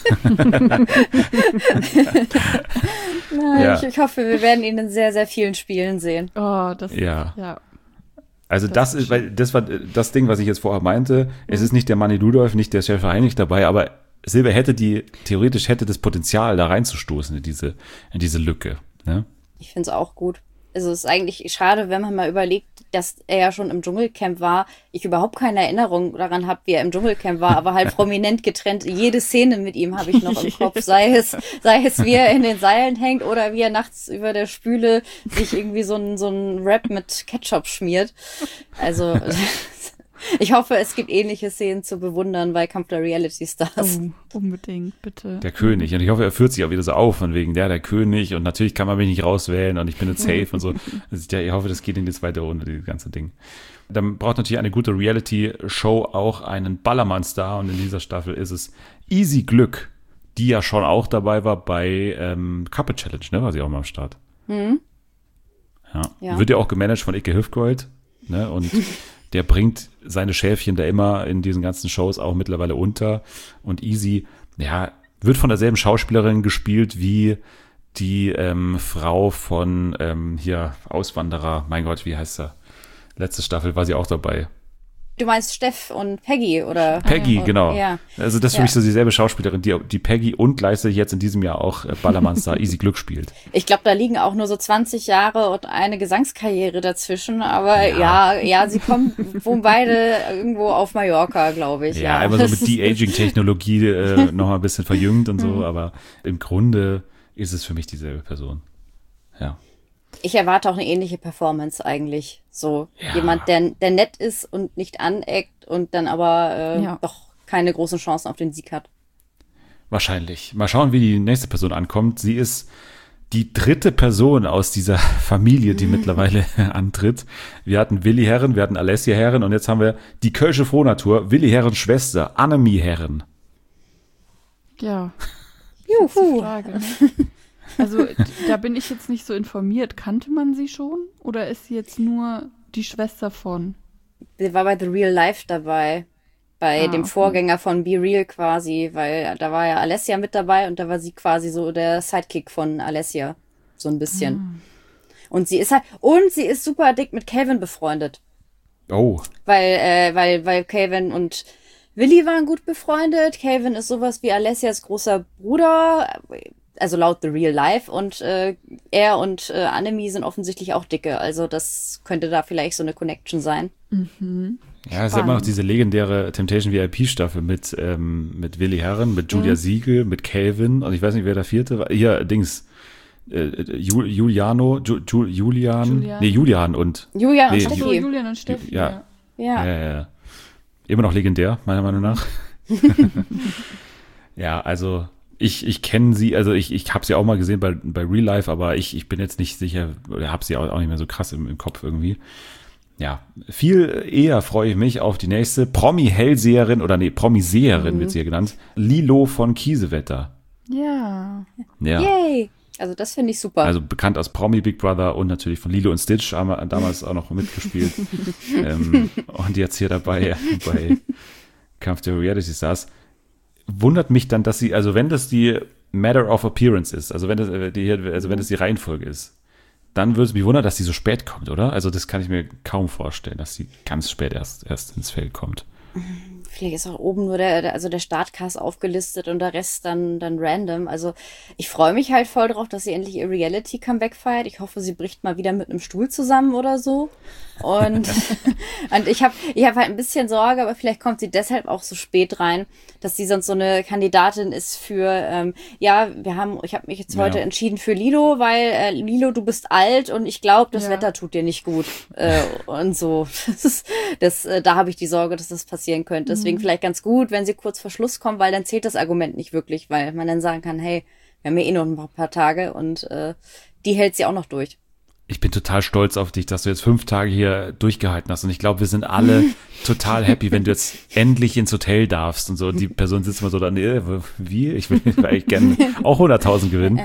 Na, ja. ich, ich hoffe, wir werden ihn in sehr, sehr vielen Spielen sehen. Oh, das ja. ja. Also das, das ist, weil das war das Ding, was ich jetzt vorher meinte. Es ist nicht der Manni Ludolf, nicht der Chef Heinrich dabei, aber Silva hätte die, theoretisch hätte das Potenzial, da reinzustoßen in diese, in diese Lücke. Ne? Ich finde es auch gut. Also es ist eigentlich schade, wenn man mal überlegt, dass er ja schon im Dschungelcamp war. Ich überhaupt keine Erinnerung daran habe, wie er im Dschungelcamp war, aber halt prominent getrennt. Jede Szene mit ihm habe ich noch im Kopf. Sei es, sei es, wie er in den Seilen hängt oder wie er nachts über der Spüle sich irgendwie so ein, so ein Wrap mit Ketchup schmiert. Also ich hoffe, es gibt ähnliche Szenen zu bewundern bei Kampf der Reality Stars. Oh, unbedingt, bitte. Der König. Und ich hoffe, er führt sich auch wieder so auf, von wegen, der, der König. Und natürlich kann man mich nicht rauswählen und ich bin jetzt safe und so. Also, ja, ich hoffe, das geht in die zweite Runde, dieses ganze Ding. Dann braucht natürlich eine gute Reality-Show auch einen Ballermann-Star. Und in dieser Staffel ist es Easy Glück, die ja schon auch dabei war bei ähm, Couple Challenge, ne? War sie auch mal am Start. Mhm. Ja. ja. Wird ja auch gemanagt von Icke Hüftgold, ne? Und der bringt seine Schäfchen da immer in diesen ganzen Shows auch mittlerweile unter. Und Easy, ja, wird von derselben Schauspielerin gespielt wie die ähm, Frau von ähm, hier Auswanderer. Mein Gott, wie heißt er? Letzte Staffel war sie auch dabei. Du meinst Steff und Peggy, oder? Peggy, oh, genau. Ja. Also das ist für ja. mich so dieselbe Schauspielerin, die, die Peggy und gleichzeitig jetzt in diesem Jahr auch Ballermann-Star Easy Glück spielt. Ich glaube, da liegen auch nur so zwanzig Jahre und eine Gesangskarriere dazwischen, aber ja, ja, ja sie kommen wohnen beide irgendwo auf Mallorca, glaube ich. Ja, ja, einmal so mit De-Aging-Technologie äh, noch mal ein bisschen verjüngt und so, aber im Grunde ist es für mich dieselbe Person. Ja. Ich erwarte auch eine ähnliche Performance eigentlich. So ja. jemand, der, der nett ist und nicht aneckt und dann aber äh, ja. doch keine großen Chancen auf den Sieg hat. Wahrscheinlich. Mal schauen, wie die nächste Person ankommt. Sie ist die dritte Person aus dieser Familie, die mhm. mittlerweile antritt. Wir hatten Willi Herren, wir hatten Alessia Herren und jetzt haben wir die Kölsche Frohnatur, Willi Herrens Schwester, Annemie Herren. Ja. Juhu. Frage, ne? Also da bin ich jetzt nicht so informiert. Kannte man sie schon? Oder ist sie jetzt nur die Schwester von? Sie war bei The Real Life dabei. Bei Ah, dem okay. Vorgänger von Be Real quasi. Weil da war ja Alessia mit dabei und da war sie quasi so der Sidekick von Alessia. So ein bisschen. Ah. Und sie ist halt, und sie ist super dick mit Calvin befreundet. Oh. Weil, äh, weil, weil Calvin und Willi waren gut befreundet. Calvin ist sowas wie Alessias großer Bruder. Also laut The Real Life und äh, er und äh, Annemie sind offensichtlich auch dicke, also das könnte da vielleicht so eine Connection sein. Mhm. Ja, es ist ja immer noch diese legendäre Temptation V I P-Staffel mit, ähm, mit Willi Herren, mit Julia Mhm. Siegel, mit Calvin und ich weiß nicht, wer der vierte war. Hier, Dings, äh, Ju- Juliano, Ju- Ju- Julian, Julian. nee, Julian und, Julian Nee, und Ach so, Steffi. Julian und Steffi. Ja. Ja. Ja. ja, ja, ja. Immer noch legendär, meiner Meinung nach. Ja, also ich, ich kenne sie, also ich, ich habe sie auch mal gesehen bei, bei Real Life, aber ich, ich bin jetzt nicht sicher, oder habe sie auch, auch nicht mehr so krass im, im Kopf irgendwie. Ja, viel eher freue ich mich auf die nächste Promi-Hellseherin, oder nee, Promi-Seherin Mhm. wird sie hier genannt, Lilo von Kiesewetter. Ja. Ja, Yay! Also das finde ich super. also bekannt als Promi Big Brother und natürlich von Lilo und Stitch, haben wir damals auch noch mitgespielt. ähm, und jetzt hier dabei bei Kampf der Reality Stars. Wundert mich dann, dass sie, also wenn das die Matter of Appearance ist, also wenn das äh, die, also wenn das die Reihenfolge ist, dann würde es mich wundern, dass die so spät kommt, oder? Also das kann ich mir kaum vorstellen, dass sie ganz spät erst, erst ins Feld kommt. vielleicht ist auch oben nur der, der also der Startcast aufgelistet und der Rest dann dann random. Also ich freue mich halt voll drauf, dass sie endlich ihr Reality-Comeback feiert. Ich hoffe, sie bricht mal wieder mit einem Stuhl zusammen oder so. Und, und ich habe ich hab halt ein bisschen Sorge, aber vielleicht kommt sie deshalb auch so spät rein, dass sie sonst so eine Kandidatin ist für, ähm, ja, wir haben, ich habe mich jetzt heute Ja. entschieden für Lilo, weil äh, Lilo, du bist alt und ich glaube, das Ja. Wetter tut dir nicht gut. Äh, und so. Das ist, das, äh, da habe ich die Sorge, dass das passieren könnte. Deswegen vielleicht ganz gut, wenn sie kurz vor Schluss kommt, weil dann zählt das Argument nicht wirklich, weil man dann sagen kann, hey, wir haben ja eh noch ein paar Tage und äh, die hält sie auch noch durch. Ich bin total stolz auf dich, dass du jetzt fünf Tage hier durchgehalten hast. Und ich glaube, wir sind alle total happy, wenn du jetzt endlich ins Hotel darfst und so. Und die Person sitzt mal so da, nee, wie? Ich will eigentlich gerne auch hunderttausend gewinnen.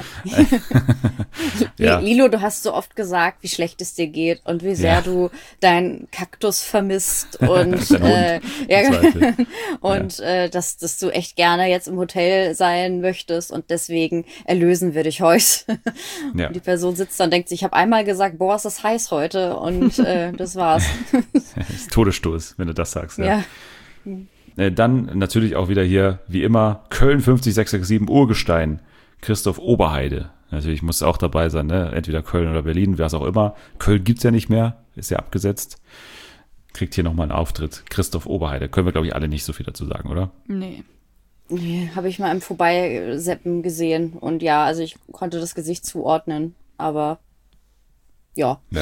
Ja. Lilo, du hast so oft gesagt, wie schlecht es dir geht und wie sehr Ja. du deinen Kaktus vermisst und Dein Hund, äh, im ja, Zweifel. und äh, dass, dass du echt gerne jetzt im Hotel sein möchtest und deswegen erlösen wir dich heute. Ja. Und die Person sitzt da und denkt sich, ich habe einmal gesagt, boah, ist das heiß heute und äh, das war's. Das ist Todesstoß, wenn du das sagst. Ja. Ja. Äh, Dann natürlich auch wieder hier, wie immer, Köln fünf sechs sechs sieben Urgestein, Christoph Oberheide. Natürlich muss auch dabei sein, ne? Entweder Köln oder Berlin, wer es auch immer. Köln gibt's ja nicht mehr, ist ja abgesetzt. Kriegt hier nochmal einen Auftritt. Christoph Oberheide. Können wir, glaube ich, alle nicht so viel dazu sagen, oder? Nee. Nee, habe ich mal im Vorbeiseppen gesehen und ja, also ich konnte das Gesicht zuordnen, aber ja. Ja.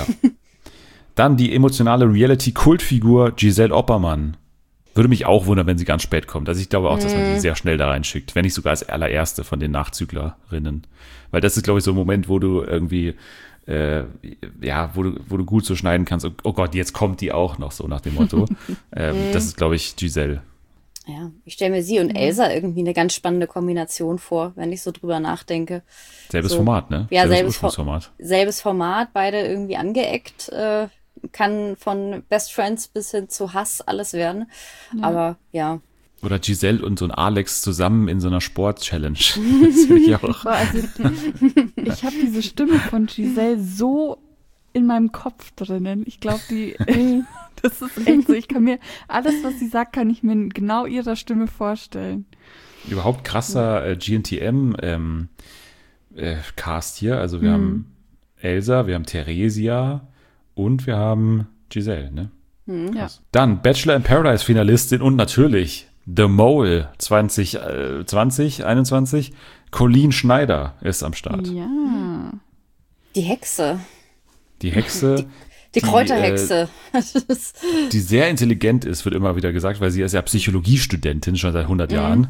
Dann die emotionale Reality-Kultfigur Giselle Oppermann. Würde mich auch wundern, wenn sie ganz spät kommt. Also ich glaube auch, dass man sie sehr schnell da reinschickt. Wenn nicht sogar als allererste von den Nachzüglerinnen. Weil das ist, glaube ich, so ein Moment, wo du irgendwie, äh, ja, wo du, wo du gut so schneiden kannst. Oh Gott, jetzt kommt die auch noch, so nach dem Motto. ähm, das ist, glaube ich, Giselle. Ja, ich stelle mir sie und Elsa irgendwie eine ganz spannende Kombination vor, wenn ich so drüber nachdenke. Selbes So. Format, ne? Ja, Selbes selbes Ursprungsformat. Selbes Format, beide irgendwie angeeckt, äh, kann von Best Friends bis hin zu Hass alles werden. Aber ja, Oder Giselle und so ein Alex zusammen in so einer Sport-Challenge. Das finde ich auch. Boah, also, ich habe diese Stimme von Giselle so in meinem Kopf drinnen. Ich glaube, die, das ist echt so. Ich kann mir, alles, was sie sagt, kann ich mir in genau ihrer Stimme vorstellen. Überhaupt krasser äh, G N T M ähm, äh, Cast hier. Also wir Mhm. haben Elsa, wir haben Theresia und wir haben Giselle, ne? Ja. Dann Bachelor in Paradise Finalistin und natürlich The Mole zwanzig zwanzig, einundzwanzig. Colleen Schneider ist am Start. Ja. die Hexe, Die Hexe, die, Die, Kräuterhexe. Das ist- die sehr intelligent ist, wird immer wieder gesagt, weil sie ist ja Psychologiestudentin schon seit hundert Jahren.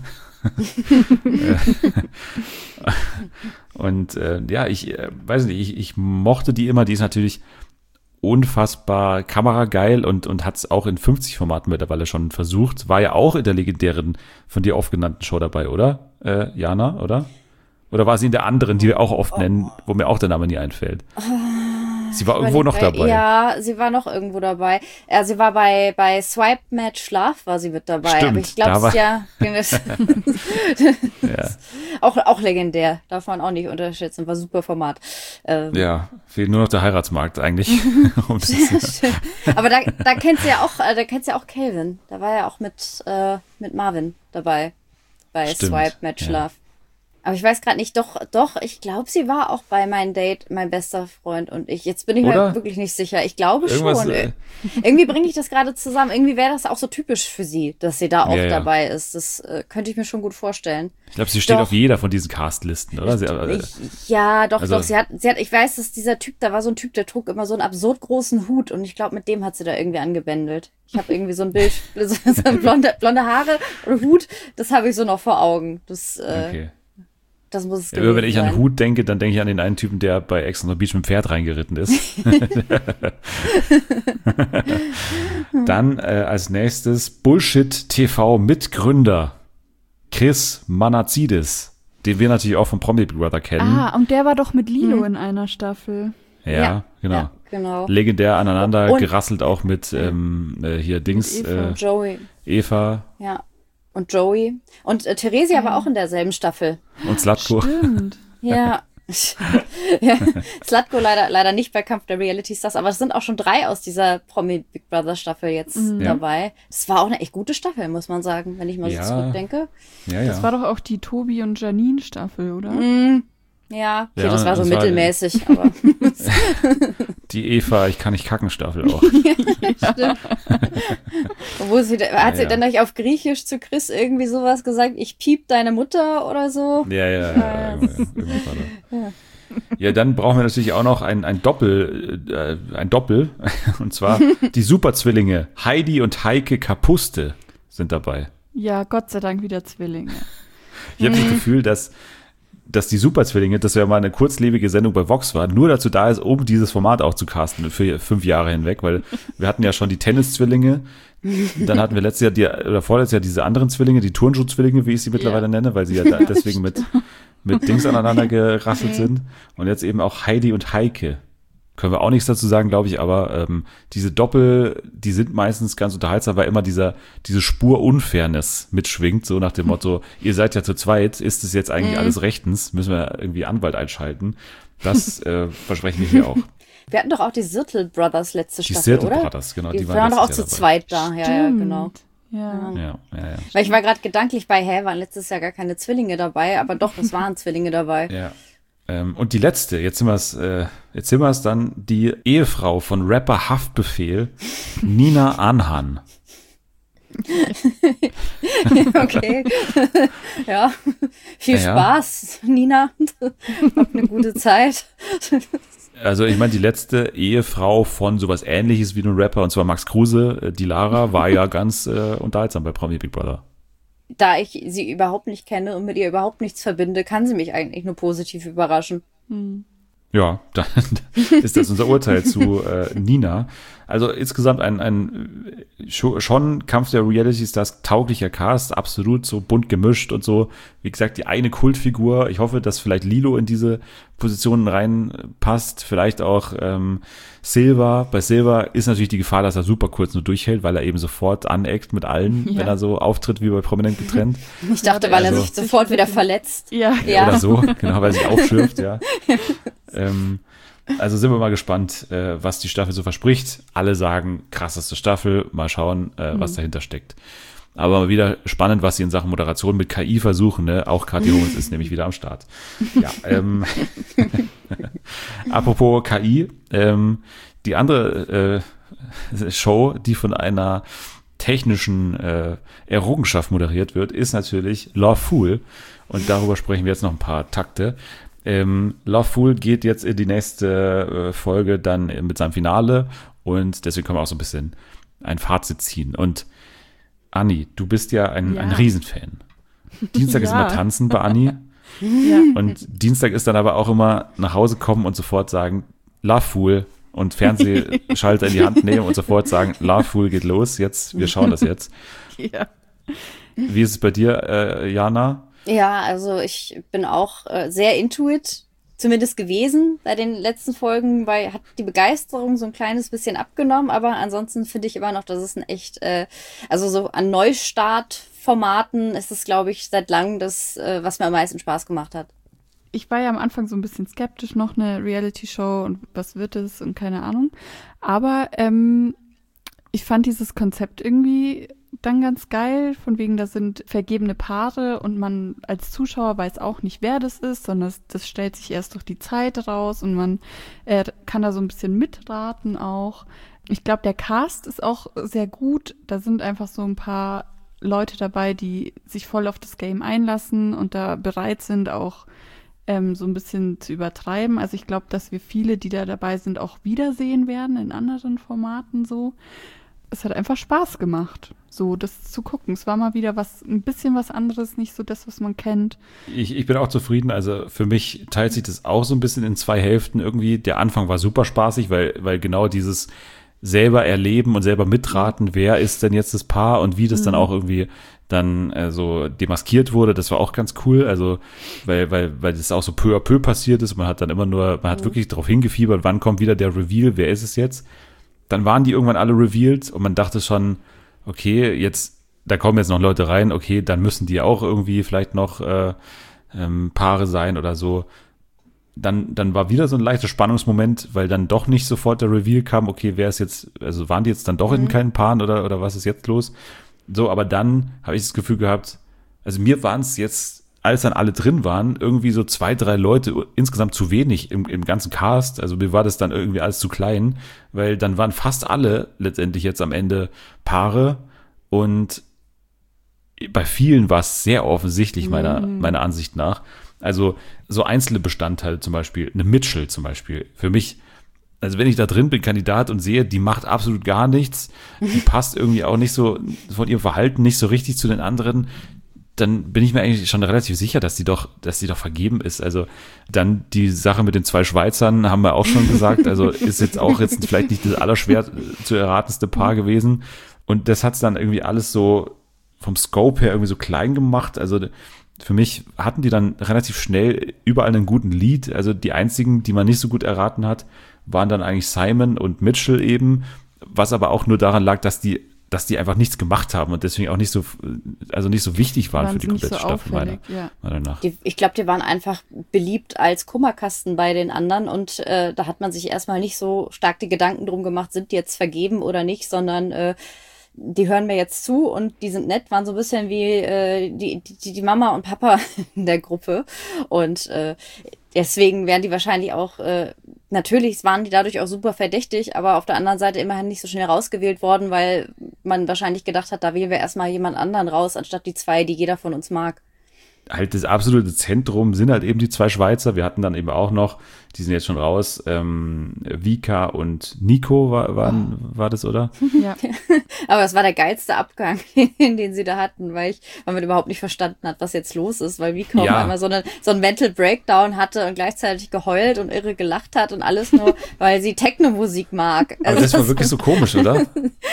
Und äh, ja, ich äh, weiß nicht, ich, ich mochte die immer. Die ist natürlich unfassbar kamerageil und, und hat es auch in fünfzig Formaten mittlerweile schon versucht. War ja auch in der legendären, von dir oft genannten Show dabei, oder? Äh, Jana, oder? Oder war sie in der anderen, die wir auch oft nennen, wo mir auch der Name nie einfällt? Sie war irgendwo noch dabei. Ja, sie war noch irgendwo dabei. Ja, sie war bei, bei Swipe Match Love war sie mit dabei. Stimmt, aber ich da war- glaube, ja, Ja, auch, auch legendär. Darf man auch nicht unterschätzen. War super Format. Ähm, ja, fehlt nur noch der Heiratsmarkt eigentlich. Um das- Aber da, da kennst du ja auch, äh, da kennst du ja auch Calvin. Da war ja auch mit, äh, mit Marvin dabei. Bei Stimmt, Swipe Match ja. Love. Aber ich weiß gerade nicht, doch, doch, ich glaube, sie war auch bei meinem Date, mein bester Freund und ich. Jetzt bin ich Oder? mir wirklich nicht sicher. Ich glaube Irgendwas, schon. äh, Irgendwie bringe ich das gerade zusammen. Irgendwie wäre das auch so typisch für sie, dass sie da auch Ja, ja. dabei ist. Das äh, könnte ich mir schon gut vorstellen. Ich glaube, sie steht Doch. auf jeder von diesen Castlisten, oder? Sie, äh, Ich, ja, doch, also- doch. Sie hat, sie hat, ich weiß, dass dieser Typ, da war so ein Typ, der trug immer so einen absurd großen Hut und ich glaube, mit dem hat sie da irgendwie angebändelt. Ich habe irgendwie so ein Bild, so, so blonde, blonde Haare und Hut, das habe ich so noch vor Augen. Das, äh, okay. das muss es Ja, gewesen wenn ich an sein. Hut denke, dann denke ich an den einen Typen, der bei Ex on the Beach mit dem Pferd reingeritten ist. Dann äh, als nächstes Bullshit T V Mitgründer Chris Manazidis, den wir natürlich auch von Promi Big Brother kennen. Ah, und der war doch mit Lilo in einer Staffel. ja, ja, genau. Ja, genau. Legendär aneinander Und- gerasselt auch mit ähm, äh, hier Dings, Mit Eva. äh, Joey, Eva ja. Und Joey. Und äh, Theresia war auch in derselben Staffel. und Slatko. Stimmt. Ja. ja, Zlatko leider, leider nicht bei Kampf der Reality Stars, aber es sind auch schon drei aus dieser Promi Big Brother Staffel jetzt Mhm. Ja. dabei. Das war auch eine echt gute Staffel, muss man sagen, wenn ich mal Ja. so zurückdenke. Ja, ja. Das war doch auch die Tobi und Janine Staffel, oder? Mm, ja, okay, Ja, das war so das war- mittelmäßig, aber die Eva, ich kann nicht kacken Staffel auch. stimmt. Obwohl sie, hat Ja, sie ja. dann nicht auf Griechisch zu Chris irgendwie sowas gesagt, ich piep deine Mutter oder so? Ja, ja, ja. Irgendwie, irgendwie war das. Ja, dann brauchen wir natürlich auch noch ein, ein Doppel, äh, ein Doppel, und zwar die Superzwillinge Heidi und Heike Kapuste sind dabei. Ja, Gott sei Dank wieder Zwillinge. Ich habe das Gefühl, dass, dass die Superzwillinge, das ja mal eine kurzlebige Sendung bei Vox war, nur dazu da ist, um dieses Format auch zu casten für fünf Jahre hinweg, weil wir hatten ja schon die Tenniszwillinge, dann hatten wir letztes Jahr, die, oder vorletztes Jahr diese anderen Zwillinge, die Turnschuhzwillinge, wie ich sie mittlerweile Ja. nenne, weil sie ja da deswegen mit, mit Dings aneinander gerasselt sind. Und jetzt eben auch Heidi und Heike. Können wir auch nichts dazu sagen, glaube ich, aber ähm, diese Doppel, die sind meistens ganz unterhaltsam, weil immer dieser, diese Spur Unfairness mitschwingt, so nach dem Motto, ihr seid ja zu zweit, ist es jetzt eigentlich Mhm. alles rechtens, müssen wir irgendwie Anwalt einschalten. Das äh, versprechen wir hier auch. Wir hatten doch auch die Sirtel Brothers letzte Die Staffel, Sirtel oder? Brothers, genau, Die, die waren waren doch auch letztes zu Jahr dabei. zweit da, ja, ja, genau. Ja. Ja, ja, ja. Weil ich war gerade gedanklich bei, hä, waren letztes Jahr gar keine Zwillinge dabei, aber doch, es waren Zwillinge dabei. Ja. Ähm, und die letzte, jetzt sind wir es, äh, jetzt sind wir es dann, die Ehefrau von Rapper Haftbefehl, Nina Anhan. Okay. ja. Viel Ja, ja. Spaß, Nina. Hab eine gute Zeit. Also ich meine, die letzte Ehefrau von sowas Ähnliches wie einem Rapper, und zwar Max Kruse, äh, die Lara, war ja ganz äh, unterhaltsam bei Promi Big Brother. Da ich sie überhaupt nicht kenne und mit ihr überhaupt nichts verbinde, kann sie mich eigentlich nur positiv überraschen. Ja, dann ist das unser Urteil zu äh, Nina. Also insgesamt ein, ein scho- schon Kampf der Reality Stars tauglicher Cast, absolut so bunt gemischt und so. Wie gesagt, die eine Kultfigur. Ich hoffe, dass vielleicht Lilo in diese Positionen reinpasst. Vielleicht auch ähm, Silva. Bei Silva ist natürlich die Gefahr, dass er super kurz nur durchhält, weil er eben sofort aneckt mit allen, Ja. wenn er so auftritt wie bei Prominent getrennt. Ich dachte, weil er Also- sich sofort wieder verletzt. Ja. Ja. Oder so, genau, weil er sich aufschürft, ja. ähm, also sind wir mal gespannt, äh, was die Staffel so verspricht. Alle sagen, krasseste Staffel, mal schauen, äh, was dahinter steckt. Aber mal wieder spannend, was sie in Sachen Moderation mit K I versuchen, ne? Auch Kathi Hummels ist nämlich wieder am Start. Ja, ähm, apropos K I, ähm, die andere äh, Show, die von einer technischen äh, Errungenschaft moderiert wird, ist natürlich Love Fool. Und darüber sprechen wir jetzt noch ein paar Takte. Ähm, Love Fool geht jetzt in die nächste äh, Folge dann mit seinem Finale und deswegen können wir auch so ein bisschen ein Fazit ziehen. Und Anni, du bist ja ein, Ja. ein Riesenfan. Dienstag ist Ja. immer Tanzen bei Anni Ja. und Dienstag ist dann aber auch immer nach Hause kommen und sofort sagen, Love Fool und Fernsehschalter in die Hand nehmen und sofort sagen, Love Fool geht los, jetzt, wir schauen das jetzt. Ja. Wie ist es bei dir, äh, Jana? Ja, also ich bin auch äh, sehr into it, zumindest gewesen bei den letzten Folgen, weil hat die Begeisterung so ein kleines bisschen abgenommen, aber ansonsten finde ich immer noch, dass es ein echt, äh, also so an Neustartformaten ist es, glaube ich, seit langem das, äh, was mir am meisten Spaß gemacht hat. Ich war ja am Anfang so ein bisschen skeptisch, noch eine Reality-Show und was wird es und keine Ahnung. Aber ähm, ich fand dieses Konzept irgendwie dann ganz geil, von wegen, da sind vergebene Paare und man als Zuschauer weiß auch nicht, wer das ist, sondern das, das stellt sich erst durch die Zeit raus und man äh, kann da so ein bisschen mitraten auch. Ich glaube, der Cast ist auch sehr gut. Da sind einfach so ein paar Leute dabei, die sich voll auf das Game einlassen und da bereit sind, auch ähm, so ein bisschen zu übertreiben. Also ich glaube, dass wir viele, die da dabei sind, auch wiedersehen werden in anderen Formaten so. Es hat einfach Spaß gemacht, so das zu gucken. Es war mal wieder was, ein bisschen was anderes, nicht so das, was man kennt. Ich, ich bin auch zufrieden. Also für mich teilt sich das auch so ein bisschen in zwei Hälften irgendwie. Der Anfang war super spaßig, weil, weil genau dieses selber erleben und selber mitraten, wer ist denn jetzt das Paar und wie das dann auch irgendwie dann äh, so demaskiert wurde, das war auch ganz cool. Also weil, weil, weil das auch so peu à peu passiert ist. Man hat dann immer nur, man hat wirklich darauf hingefiebert, wann kommt wieder der Reveal, wer ist es jetzt? Dann waren die irgendwann alle revealed und man dachte schon, okay, jetzt, da kommen jetzt noch Leute rein, okay, dann müssen die auch irgendwie vielleicht noch äh, ähm, Paare sein oder so. dann, dann war wieder so ein leichter Spannungsmoment, weil dann doch nicht sofort der Reveal kam, okay, wer ist jetzt, also waren die jetzt dann doch in keinen Paaren oder, oder was ist jetzt los? So, aber dann habe ich das Gefühl gehabt, also mir waren es jetzt, als dann alle drin waren, irgendwie so zwei, drei Leute, insgesamt zu wenig im, im ganzen Cast. Also mir war das dann irgendwie alles zu klein, weil dann waren fast alle letztendlich jetzt am Ende Paare und bei vielen war es sehr offensichtlich, meiner, Mhm. meiner Ansicht nach. Also so einzelne Bestandteile zum Beispiel, eine Mitchell zum Beispiel, für mich, also wenn ich da drin bin, Kandidat und sehe, die macht absolut gar nichts, die passt irgendwie auch nicht so von ihrem Verhalten nicht so richtig zu den anderen, dann bin ich mir eigentlich schon relativ sicher, dass die doch, dass die doch vergeben ist. Also dann die Sache mit den zwei Schweizern haben wir auch schon gesagt, also ist jetzt auch jetzt vielleicht nicht das allerschwer zu erratenste Paar gewesen. Und das hat es dann irgendwie alles so vom Scope her irgendwie so klein gemacht. Also für mich hatten die dann relativ schnell überall einen guten Lead. Also die einzigen, die man nicht so gut erraten hat, waren dann eigentlich Simon und Mitchell eben, was aber auch nur daran lag, dass die dass die einfach nichts gemacht haben und deswegen auch nicht so, also nicht so wichtig waren, Waren für die sie nicht komplette so Staffel, meiner, auffällig, ja. meiner nach. Die, ich glaube, die waren einfach beliebt als Kummerkasten bei den anderen und äh, da hat man sich erstmal nicht so stark die Gedanken drum gemacht, sind die jetzt vergeben oder nicht, sondern äh, die hören mir jetzt zu und die sind nett, waren so ein bisschen wie äh, die, die, die Mama und Papa in der Gruppe und äh, deswegen wären die wahrscheinlich auch, äh, natürlich waren die dadurch auch super verdächtig, aber auf der anderen Seite immerhin nicht so schnell rausgewählt worden, weil man wahrscheinlich gedacht hat, da wählen wir erstmal jemand anderen raus, anstatt die zwei, die jeder von uns mag. Halt das absolute Zentrum sind halt eben die zwei Schweizer. Wir hatten dann eben auch noch, die sind jetzt schon raus, ähm, Vika und Nico war, waren, oh. war das, oder? Ja. Aber es war der geilste Abgang, den sie da hatten, weil ich, weil man überhaupt nicht verstanden hat, was jetzt los ist, weil Vika Ja. auf einmal so, eine, so einen Mental Breakdown hatte und gleichzeitig geheult und irre gelacht hat und alles nur, weil sie Techno-Musik mag. Aber das war wirklich so komisch, oder?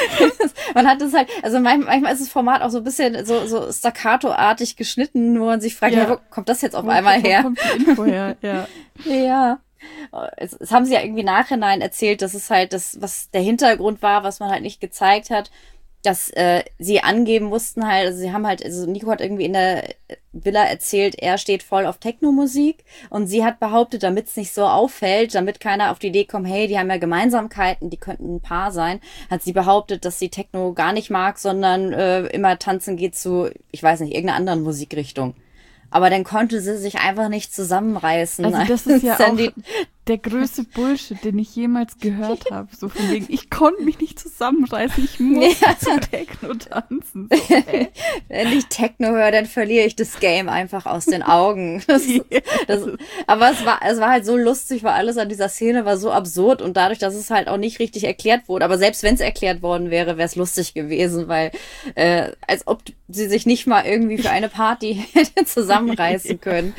Man hat es halt, also manchmal, manchmal ist das Format auch so ein bisschen so, so staccato-artig geschnitten, wo man sich fragt, Ja. ja, wo kommt das jetzt auf Wo- einmal wo her? kommt die Info her? Ja. Ja. Es, es haben sie ja irgendwie nachhinein erzählt, dass es halt das, was der Hintergrund war, was man halt nicht gezeigt hat, dass äh, sie angeben mussten halt, also sie haben halt, also Nico hat irgendwie in der Villa erzählt, er steht voll auf Techno-Musik und sie hat behauptet, damit es nicht so auffällt, damit keiner auf die Idee kommt, hey, die haben ja Gemeinsamkeiten, die könnten ein Paar sein, hat sie behauptet, dass sie Techno gar nicht mag, sondern äh, immer tanzen geht zu, ich weiß nicht, irgendeiner anderen Musikrichtung. Aber dann konnte sie sich einfach nicht zusammenreißen. Also das ist ja auch Sandy- der größte Bullshit, den ich jemals gehört habe. So von wegen, ich konnte mich nicht zusammenreißen, ich muss Ja. zu Techno tanzen. So, ey. Wenn ich Techno höre, dann verliere ich das Game einfach aus den Augen. Das, das, aber es war, es war halt so lustig, weil alles an dieser Szene war so absurd und dadurch, dass es halt auch nicht richtig erklärt wurde. Aber selbst wenn es erklärt worden wäre, wäre es lustig gewesen, weil äh, als ob sie sich nicht mal irgendwie für eine Party hätte zusammenreißen können.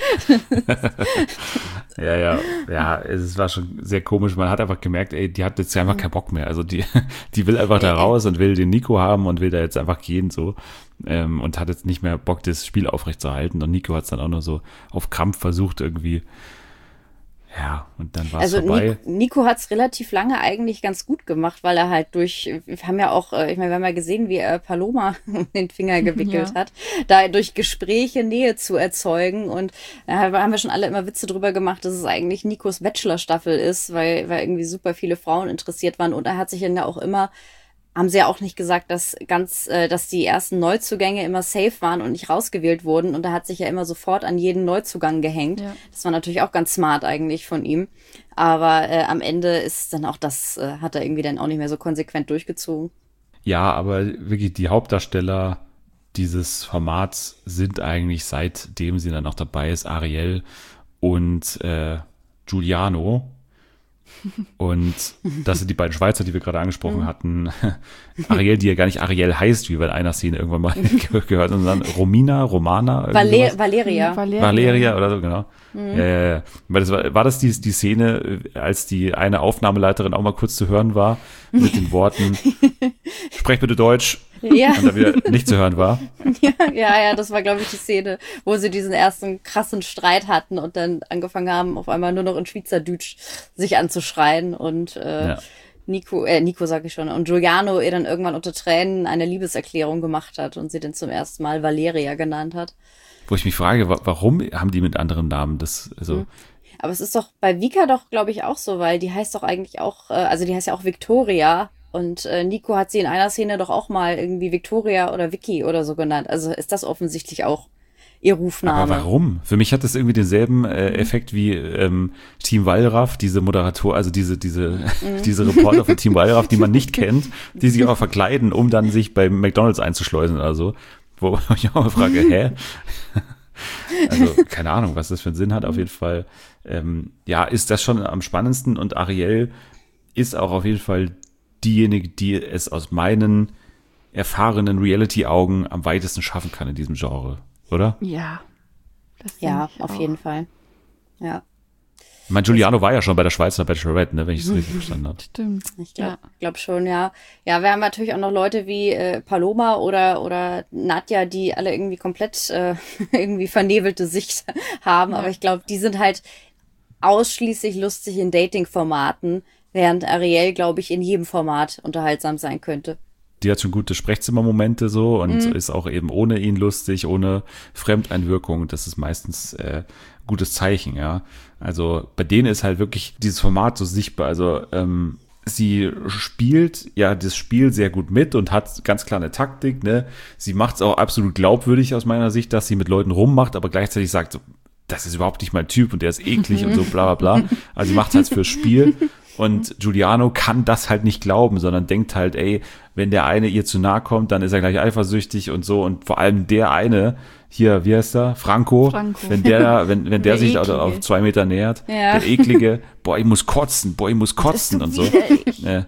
Ja, ja, ja, es war schon sehr komisch. Man hat einfach gemerkt, ey, die hat jetzt einfach keinen Bock mehr. Also die, die will einfach da raus und will den Nico haben und will da jetzt einfach gehen so. Ähm, und hat jetzt nicht mehr Bock, das Spiel aufrechtzuerhalten. Und Nico hat es dann auch nur so auf Krampf versucht irgendwie. Ja, und dann war es Also vorbei. Nico, Nico hat es relativ lange eigentlich ganz gut gemacht, weil er halt durch, wir haben ja auch, äh, ich meine, wir haben ja gesehen, wie er Paloma um den Finger gewickelt Ja. hat, da durch Gespräche Nähe zu erzeugen und da haben wir schon alle immer Witze drüber gemacht, dass es eigentlich Nikos Bachelor-Staffel ist, weil, weil irgendwie super viele Frauen interessiert waren und er hat sich dann ja auch immer, haben sie ja auch nicht gesagt, dass ganz, äh, dass die ersten Neuzugänge immer safe waren und nicht rausgewählt wurden. Und er hat sich ja immer sofort an jeden Neuzugang gehängt. Ja. Das war natürlich auch ganz smart eigentlich von ihm. Aber äh, am Ende ist dann auch das, äh, hat er irgendwie dann auch nicht mehr so konsequent durchgezogen. Ja, aber wirklich die Hauptdarsteller dieses Formats sind eigentlich, seitdem sie dann noch dabei ist, Ariel und äh, Giuliano. Und das sind die beiden Schweizer, die wir gerade angesprochen hatten. Ariel, die ja gar nicht Ariel heißt, wie wir in einer Szene irgendwann mal ge- gehört haben, sondern Romina, Romana. irgendwie Valer sowas. Valeria. Valeria. Valeria oder so, genau. Ja, ja, ja. Weil das war, war das die, die Szene, als die eine Aufnahmeleiterin auch mal kurz zu hören war, mit den Worten, sprech bitte Deutsch, Ja. und da wieder nicht zu hören war. Ja, ja, ja, das war, glaube ich, die Szene, wo sie diesen ersten krassen Streit hatten und dann angefangen haben, auf einmal nur noch in Schweizerdeutsch sich anzuschreien und äh, Ja. Nico, äh, Nico sag ich schon, und Giuliano ihr dann irgendwann unter Tränen eine Liebeserklärung gemacht hat und sie dann zum ersten Mal Valeria genannt hat. Wo ich mich frage, wa- warum haben die mit anderen Namen das, also, Aber es ist doch bei Vika doch, glaube ich, auch so, weil die heißt doch eigentlich auch, äh, also die heißt ja auch Victoria. Und äh, Nico hat sie in einer Szene doch auch mal irgendwie Victoria oder Vicky oder so genannt. Also ist das offensichtlich auch ihr Rufname. Aber warum? Für mich hat das irgendwie denselben äh, Effekt wie ähm, Team Wallraff, diese Moderator, also diese diese Mhm. diese Reporter von Team Wallraff, die man nicht kennt, die sich aber verkleiden, um dann sich bei McDonald's einzuschleusen oder so. Wo ich auch mal frage, hä? Also keine Ahnung, was das für einen Sinn hat. Auf jeden Fall, ähm, ja, ist das schon am spannendsten. Und Ariel ist auch auf jeden Fall diejenige, die es aus meinen erfahrenen Reality-Augen am weitesten schaffen kann in diesem Genre, oder? Ja. Das Ja, denke ich auf auch. jeden Fall. Ja, Ich meine, Giuliano war ja schon bei der Schweizer Bachelorette, ne, wenn ich es richtig verstanden habe. Stimmt. ich glaube Ja. glaub schon, ja. Ja, wir haben natürlich auch noch Leute wie äh, Paloma oder oder Nadja, die alle irgendwie komplett äh, irgendwie vernebelte Sicht haben. Aber ich glaube, die sind halt ausschließlich lustig in Dating-Formaten, während Ariel, glaube ich, in jedem Format unterhaltsam sein könnte. Die hat schon gute Sprechzimmermomente so und ist auch eben ohne ihn lustig, ohne Fremdeinwirkung. Das ist meistens äh, gutes Zeichen, ja. Also bei denen ist halt wirklich dieses Format so sichtbar. Also ähm, sie spielt ja das Spiel sehr gut mit und hat ganz klar eine Taktik, ne. Sie macht es auch absolut glaubwürdig aus meiner Sicht, dass sie mit Leuten rummacht, aber gleichzeitig sagt so, das ist überhaupt nicht mein Typ und der ist eklig und so bla bla bla. Also sie macht es halt fürs Spiel. Und Giuliano kann das halt nicht glauben, sondern denkt halt, ey, wenn der eine ihr zu nahe kommt, dann ist er gleich eifersüchtig und so. Und vor allem der eine, hier, wie heißt er? Franco. Franco. Wenn der, wenn, wenn der, Der sich also Eklige. auf zwei Meter nähert, Ja. der eklige, boah, ich muss kotzen, boah, ich muss kotzen und so. Ja.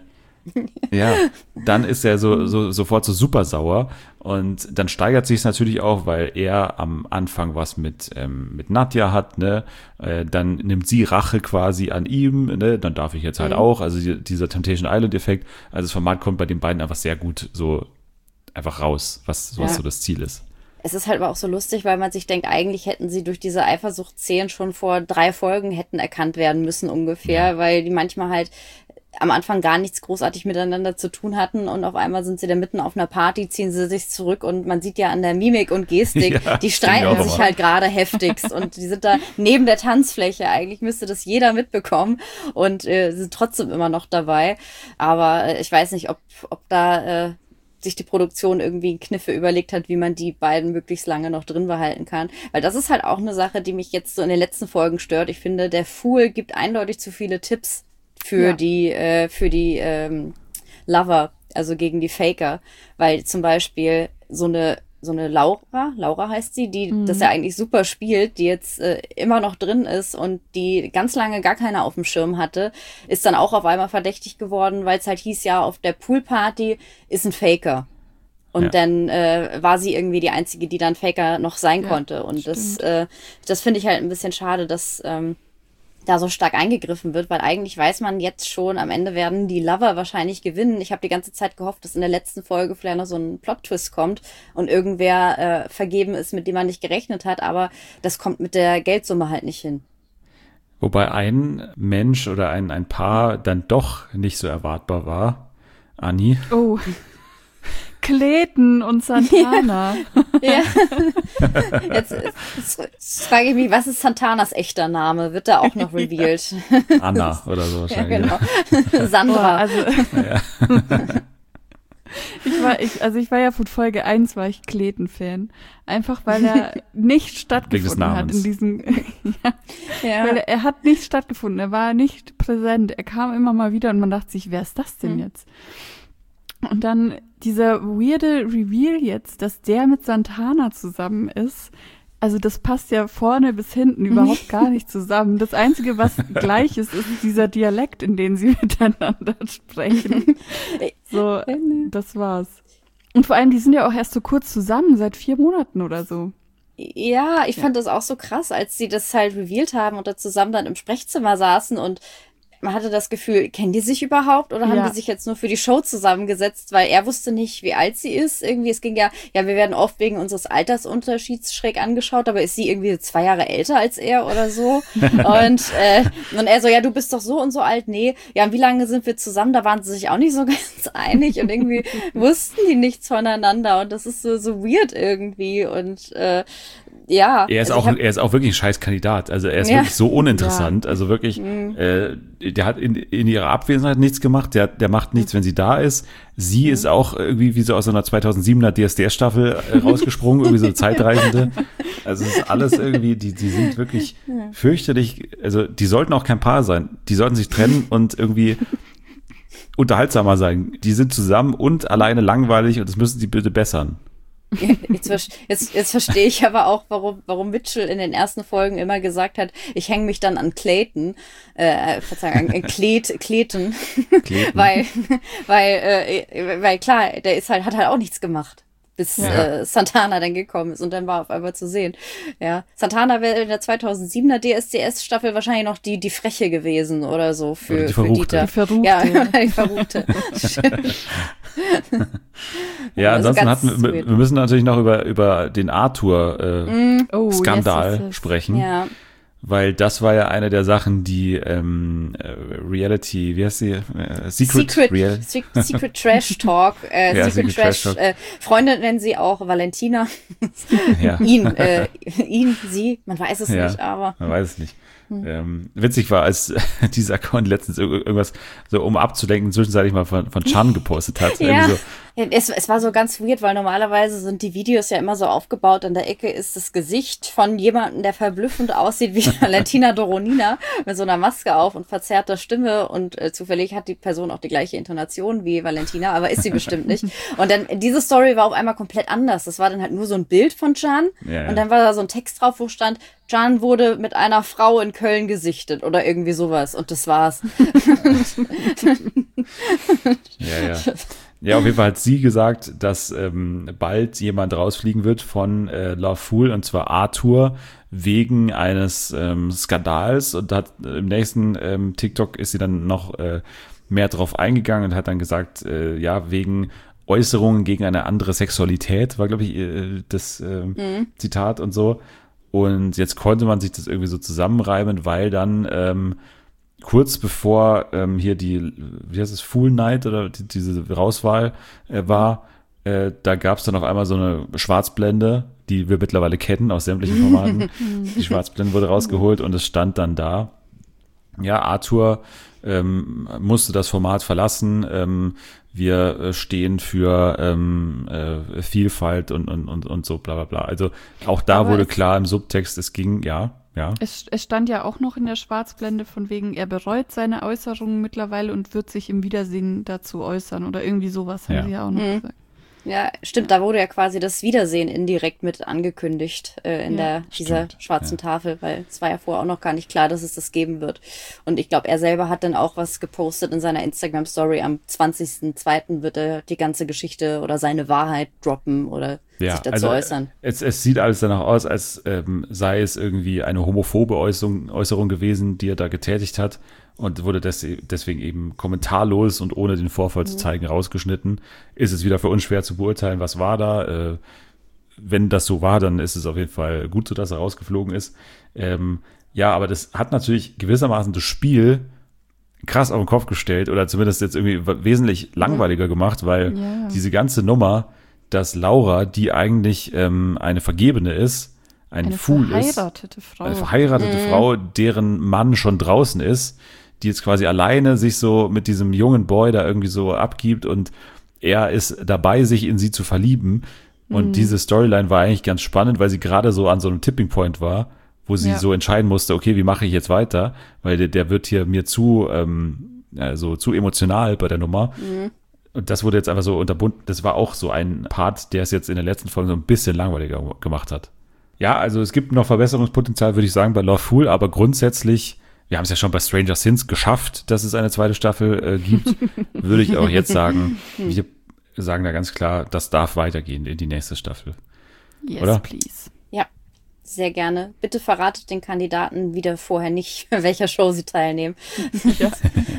Ja, dann ist er so, so sofort so super sauer und dann steigert sich es natürlich auch, weil er am Anfang was mit ähm, mit Nadja hat, ne, äh, dann nimmt sie Rache quasi an ihm, ne, dann darf ich jetzt halt auch, also die, dieser Temptation Island Effekt, also das Format kommt bei den beiden einfach sehr gut so einfach raus, was was Ja. so das Ziel ist. Es ist halt aber auch so lustig, weil man sich denkt, eigentlich hätten sie durch diese Eifersuchtsszenen schon vor drei Folgen hätten erkannt werden müssen ungefähr, Ja. weil die manchmal halt am Anfang gar nichts großartig miteinander zu tun hatten und auf einmal sind sie da mitten auf einer Party, ziehen sie sich zurück und man sieht ja an der Mimik und Gestik, Ja, die stimmt streiten auch sich immer. halt gerade heftigst und die sind da neben der Tanzfläche. Eigentlich müsste das jeder mitbekommen und äh, sind trotzdem immer noch dabei. Aber äh, ich weiß nicht, ob, ob da äh, sich die Produktion irgendwie Kniffe überlegt hat, wie man die beiden möglichst lange noch drin behalten kann. Weil das ist halt auch eine Sache, die mich jetzt so in den letzten Folgen stört. Ich finde, der Fool gibt eindeutig zu viele Tipps für Ja. die, äh, für die ähm, Lover, also gegen die Faker. Weil zum Beispiel so eine so eine Laura, Laura heißt sie, die das ja eigentlich super spielt, die jetzt äh, immer noch drin ist und die ganz lange gar keiner auf dem Schirm hatte, ist dann auch auf einmal verdächtig geworden, weil es halt hieß, ja, auf der Poolparty ist ein Faker. Und Ja. dann äh, war sie irgendwie die Einzige, die dann Faker noch sein Ja, konnte. Und das, stimmt. äh, das finde ich halt ein bisschen schade, dass ähm, da so stark eingegriffen wird, weil eigentlich weiß man jetzt schon, am Ende werden die Lover wahrscheinlich gewinnen. Ich habe die ganze Zeit gehofft, dass in der letzten Folge vielleicht noch so ein Plot-Twist kommt und irgendwer äh, vergeben ist, mit dem man nicht gerechnet hat, aber das kommt mit der Geldsumme halt nicht hin. Wobei ein Mensch oder ein, ein Paar dann doch nicht so erwartbar war. Anni. Oh. Clayton und Santana. Ja. Jetzt, jetzt, jetzt frage ich mich, was ist Santanas echter Name? Wird da auch noch revealed? Anna oder so Ja, wahrscheinlich. genau. Boah, Sandra. also, ich war, ich, also ich war ja von Folge eins war ich Clayton-Fan. Einfach weil er nicht stattgefunden hat Namens. in diesem, ja, Ja. weil er, er hat nicht stattgefunden, er war nicht präsent, er kam immer mal wieder und man dachte sich, wer ist das denn Hm. jetzt? Und dann dieser weirde Reveal jetzt, dass der mit Santana zusammen ist, also das passt ja vorne bis hinten überhaupt gar nicht zusammen. Das Einzige, was gleich ist, ist dieser Dialekt, in dem sie miteinander sprechen. So, das war's. Und vor allem, die sind ja auch erst so kurz zusammen, seit vier Monaten oder so. Ja, ich fand das auch so krass, als sie das halt revealed haben und da zusammen dann im Sprechzimmer saßen und man hatte das Gefühl, kennen die sich überhaupt oder haben Ja. die sich jetzt nur für die Show zusammengesetzt, weil er wusste nicht, wie alt sie ist. Irgendwie, es ging ja, ja, wir werden oft wegen unseres Altersunterschieds schräg angeschaut, aber ist sie irgendwie zwei Jahre älter als er oder so? und, äh, und er so, ja, du bist doch so und so alt. Nee, ja, und wie lange sind wir zusammen? Da waren sie sich auch nicht so ganz einig und irgendwie wussten die nichts voneinander und das ist so, so weird irgendwie und, äh, ja. Er ist, also auch, hab, er ist auch wirklich ein scheiß Kandidat. Also er ist Ja. wirklich so uninteressant. Ja. Also wirklich, Mhm. äh, der hat in, in ihrer Abwesenheit nichts gemacht. Der, der macht nichts, wenn sie da ist. Sie Mhm. ist auch irgendwie wie so aus so einer zweitausendsiebener D S D S-Staffel äh, rausgesprungen, irgendwie so eine Zeitreisende. Also es ist alles irgendwie, die, die sind wirklich fürchterlich. Also die sollten auch kein Paar sein. Die sollten sich trennen und irgendwie unterhaltsamer sein. Die sind zusammen und alleine langweilig und das müssen sie bitte bessern. Jetzt, ver- jetzt, jetzt verstehe ich aber auch, warum, warum Mitchell in den ersten Folgen immer gesagt hat, ich hänge mich dann an Clayton, äh, Verzeihung, an Clet, Clayton, Clayton. weil, weil, äh, weil klar, der ist halt, hat halt auch nichts gemacht, bis Ja. äh, Santana dann gekommen ist und dann war auf einmal zu sehen. Ja, Santana wäre in der zweitausendsiebener D S D S-Staffel wahrscheinlich noch die, die Freche gewesen oder so für, Oder die für Verruchte. Dieter. Die Verruchte. Ja, die Verruchte. Stimmt. Ja, Also ansonsten ganz hatten wir, weird. wir müssen natürlich noch über, über den Arthur-Skandal Oh, Skandal yes, yes, yes. sprechen. Ja. Weil das war ja eine der Sachen, die ähm, äh, Reality, wie heißt sie? Äh, Secret, Secret, Real Secret, Secret Trash Talk, äh, Ja, Secret, Secret Trash, Trash Talk. Äh, Freunde nennen sie auch Valentina. Ja. ihn, äh, ihn, sie, man weiß es Ja. nicht, aber Man weiß es nicht. Ähm, witzig war, als dieser Account letztens irg- irgendwas so, um abzulenken, zwischenzeitlich mal von, von Chan gepostet hat. ja, Irgendwie so, Ja, es, es war so ganz weird, weil normalerweise sind die Videos ja immer so aufgebaut, an der Ecke ist das Gesicht von jemandem, der verblüffend aussieht wie Valentina Doronina mit so einer Maske auf und verzerrter Stimme und äh, zufällig hat die Person auch die gleiche Intonation wie Valentina, aber ist sie bestimmt nicht. Und dann, diese Story war auf einmal komplett anders. Das war dann halt nur so ein Bild von Can Ja, ja. und dann war da so ein Text drauf, wo stand, Can wurde mit einer Frau in Köln gesichtet oder irgendwie sowas und das war's. ja, ja. Ja, auf jeden Fall hat sie gesagt, dass ähm, bald jemand rausfliegen wird von äh, Love Fool, und zwar Arthur, wegen eines ähm, Skandals. Und hat äh, im nächsten ähm, TikTok ist sie dann noch äh, mehr drauf eingegangen und hat dann gesagt, äh, ja, wegen Äußerungen gegen eine andere Sexualität, war, glaube ich, äh, das äh, Zitat und so. Und jetzt konnte man sich das irgendwie so zusammenreimen, weil dann ähm, kurz bevor ähm, hier die, wie heißt es, Fool Night oder die, diese Rauswahl äh, war, äh, da gab es dann auf einmal so eine Schwarzblende, die wir mittlerweile kennen aus sämtlichen Formaten. Die Schwarzblende wurde rausgeholt und es stand dann da, ja, Arthur ähm, musste das Format verlassen, ähm, wir äh, stehen für ähm, äh, Vielfalt und, und, und, und so bla bla bla. Also auch da Aber wurde es- klar im Subtext, es ging, ja, ja. Es, es stand ja auch noch in der Schwarzblende von wegen, er bereut seine Äußerungen mittlerweile und wird sich im Wiedersehen dazu äußern oder irgendwie sowas, haben Ja. sie ja auch noch Mhm. gesagt. Ja, stimmt, da wurde ja quasi das Wiedersehen indirekt mit angekündigt äh, in Ja. der dieser Stimmt, schwarzen ja. Tafel, weil es war ja vorher auch noch gar nicht klar, dass es das geben wird. Und ich glaube, er selber hat dann auch was gepostet in seiner Instagram-Story. Am zwanzigsten zweiten wird er die ganze Geschichte oder seine Wahrheit droppen oder sich dazu also, äußern. Es, es sieht alles danach aus, als ähm, sei es irgendwie eine homophobe Äußerung, Äußerung gewesen, die er da getätigt hat, und wurde des, deswegen eben kommentarlos und ohne den Vorfall zu zeigen rausgeschnitten. Ist es wieder für uns schwer zu beurteilen, was war da. Äh, wenn das so war, dann ist es auf jeden Fall gut so, dass er rausgeflogen ist. Ähm, ja, aber das hat natürlich gewissermaßen das Spiel krass auf den Kopf gestellt oder zumindest jetzt irgendwie wesentlich langweiliger gemacht, weil Ja. diese ganze Nummer, dass Laura, die eigentlich ähm, eine Vergebene ist, ein Eine Fool ist, verheiratete Frau. eine verheiratete Frau, deren Mann schon draußen ist, die jetzt quasi alleine sich so mit diesem jungen Boy da irgendwie so abgibt und er ist dabei, sich in sie zu verlieben. Und diese Storyline war eigentlich ganz spannend, weil sie gerade so an so einem Tipping Point war, wo sie Ja. so entscheiden musste, okay, wie mache ich jetzt weiter? Weil der, der wird hier mir zu, ähm, also zu emotional bei der Nummer. Und das wurde jetzt einfach so unterbunden. Das war auch so ein Part, der es jetzt in der letzten Folge so ein bisschen langweiliger gemacht hat. Ja, also es gibt noch Verbesserungspotenzial, würde ich sagen, bei Love Fool, aber grundsätzlich, wir haben es ja schon bei Stranger Things geschafft, dass es eine zweite Staffel äh, gibt, würde ich auch jetzt sagen, wir sagen da ganz klar, das darf weitergehen in die nächste Staffel. Yes, oder? please. Ja, sehr gerne. Bitte verratet den Kandidaten wieder vorher nicht, bei welcher Show sie teilnehmen. Ja.